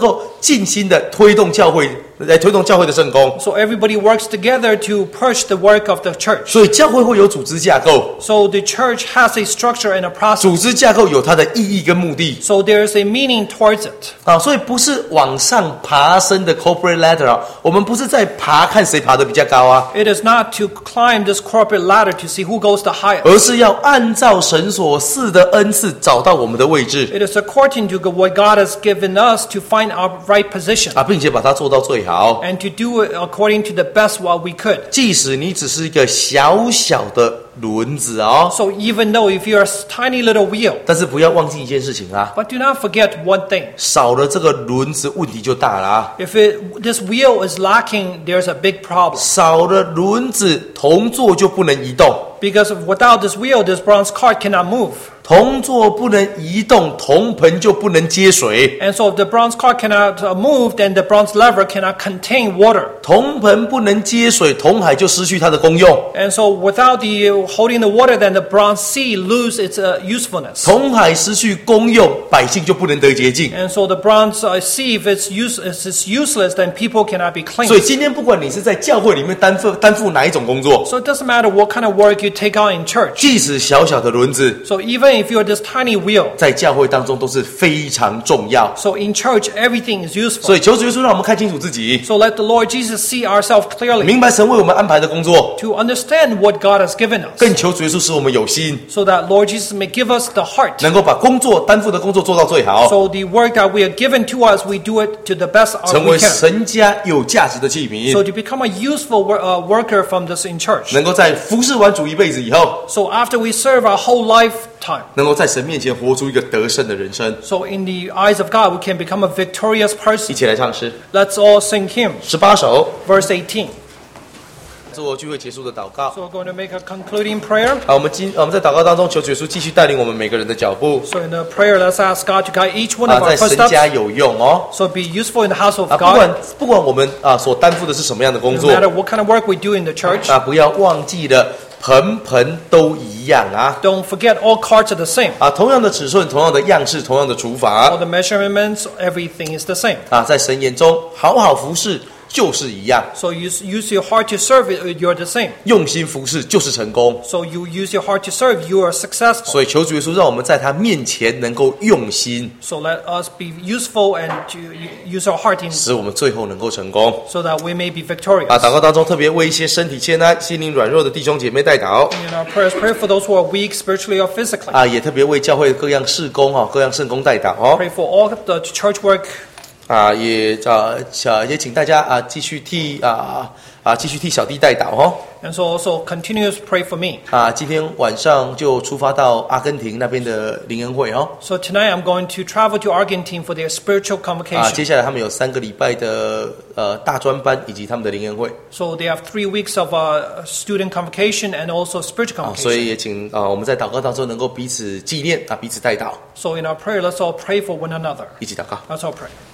尽心的推动教会，来推动教会的圣工。 So everybody works together to push the work of the church. 所以教会会有组织架构， So the church has a structure and a process. 组织架构有它的意义跟目的 So there's a meaning towards it. 啊，所以不是往上爬升的 corporate ladder 啊，我们不是在爬看谁爬得比较高啊， It is not to climb this corporate ladder to see who goes the highest. 而是要按照神所赐的恩赐找到我们的位置 It is according to what God has given us to find our right position 啊，并且把它做到最好。 and to do it according to the best what we could. 即使你只是一个小小的轮子哦， So even though if you're a tiny little wheel, 但是不要忘记一件事情啊， but do not forget one thing. 少了这个轮子，问题就大了啊。 If this wheel is lacking, there's a big problem. 少了轮子，铜座就不能移动。 Because without this wheel, this bronze cart cannot move. 铜座不能移动，铜盆就不能接水。 And so if the bronze cart cannot move, then the bronze lever cannot contain water. 铜盆不能接水，铜海就失去它的功用。 And so without the holding the water, then the bronze sea lose its usefulness. 铜海失去功用，百姓就不能得洁净。 And so the bronze sea, if it's useless, then people cannot be 所以 cleansed. 今天不管你是在教会里面担负哪一种工作， So it doesn't matter what kind of work you take on in church. 即使小小的轮子， So even if you're this tiny wheel, 在教会当中都是非常重要。 so in church everything is useful. 所以求主耶稣让我们看清楚自己， So let the Lord Jesus see ourselves clearly 明白神为我们安排的工作， to understand what God has given us. 更求主耶稣使我们有心， So that Lord Jesus may give us the heart. 能够把担负的工作做到最好， So the work that we are given to us, we do it to the best 成 we 为 can. 神家有价值的器 So 皿， to become a useful worker from this in church. 能够在服侍完主一辈子以后， So after we serve our whole lifetime, 能够在神面前活出一个得胜的人生。 so in the eyes of God, we can become a victorious 一 person. 起来唱诗 Let's all sing hymn, 18首， verse 18. 做聚会结束的祷告。 So we're going to make a concluding prayer. 好，我们在祷告当中求主耶稣继续带领我们每个人的脚步 So in the prayer, let's ask God to guide each one 啊， of 在 our 神 footsteps. 家有用哦 So be useful in the house of 啊， God. 不管我们所担负的是什么样的工 No 作 matter what kind of work we do in the church, 啊，不要忘记了盆都一样啊 don't forget all carts are the same. 啊，同样的尺寸，同样的样式，同样的厨 All 法 the measurements, everything is the same. 啊，在神眼中好好服侍就是一样， So use your heart to serve, you're the same. 用心服侍就是成功。 So you use your heart to serve, you are successful. 所以求主耶稣让我们在他面前能够用心， So let us be useful and to use our heart in, 使我们最后能够成功。 so that we may be victorious. 啊，祷告当中特别为一些身体欠安、心灵软弱的弟兄姐妹代祷 In our prayers, pray for those who are weak spiritually or physically. 啊，也特别为教会各样事工各样圣工代祷哦。 Pray for all the church work. 啊，也请大家继续替小弟代祷哦。 And so also continue to pray for me. 啊，今天晚上就出发到阿根廷那边的灵恩会哦。 So tonight I'm going to travel to Argentina for their spiritual 啊， convocation. 接下来他们有3个礼拜的大专班以及他们的灵恩会 So they have 3 weeks of student convocation and also spiritual 啊，所 convocation. 以也请我们在祷告当中能够彼此纪念彼此代祷， So in our prayer, let's all pray for one another. 一起祷告。 Let's all pray.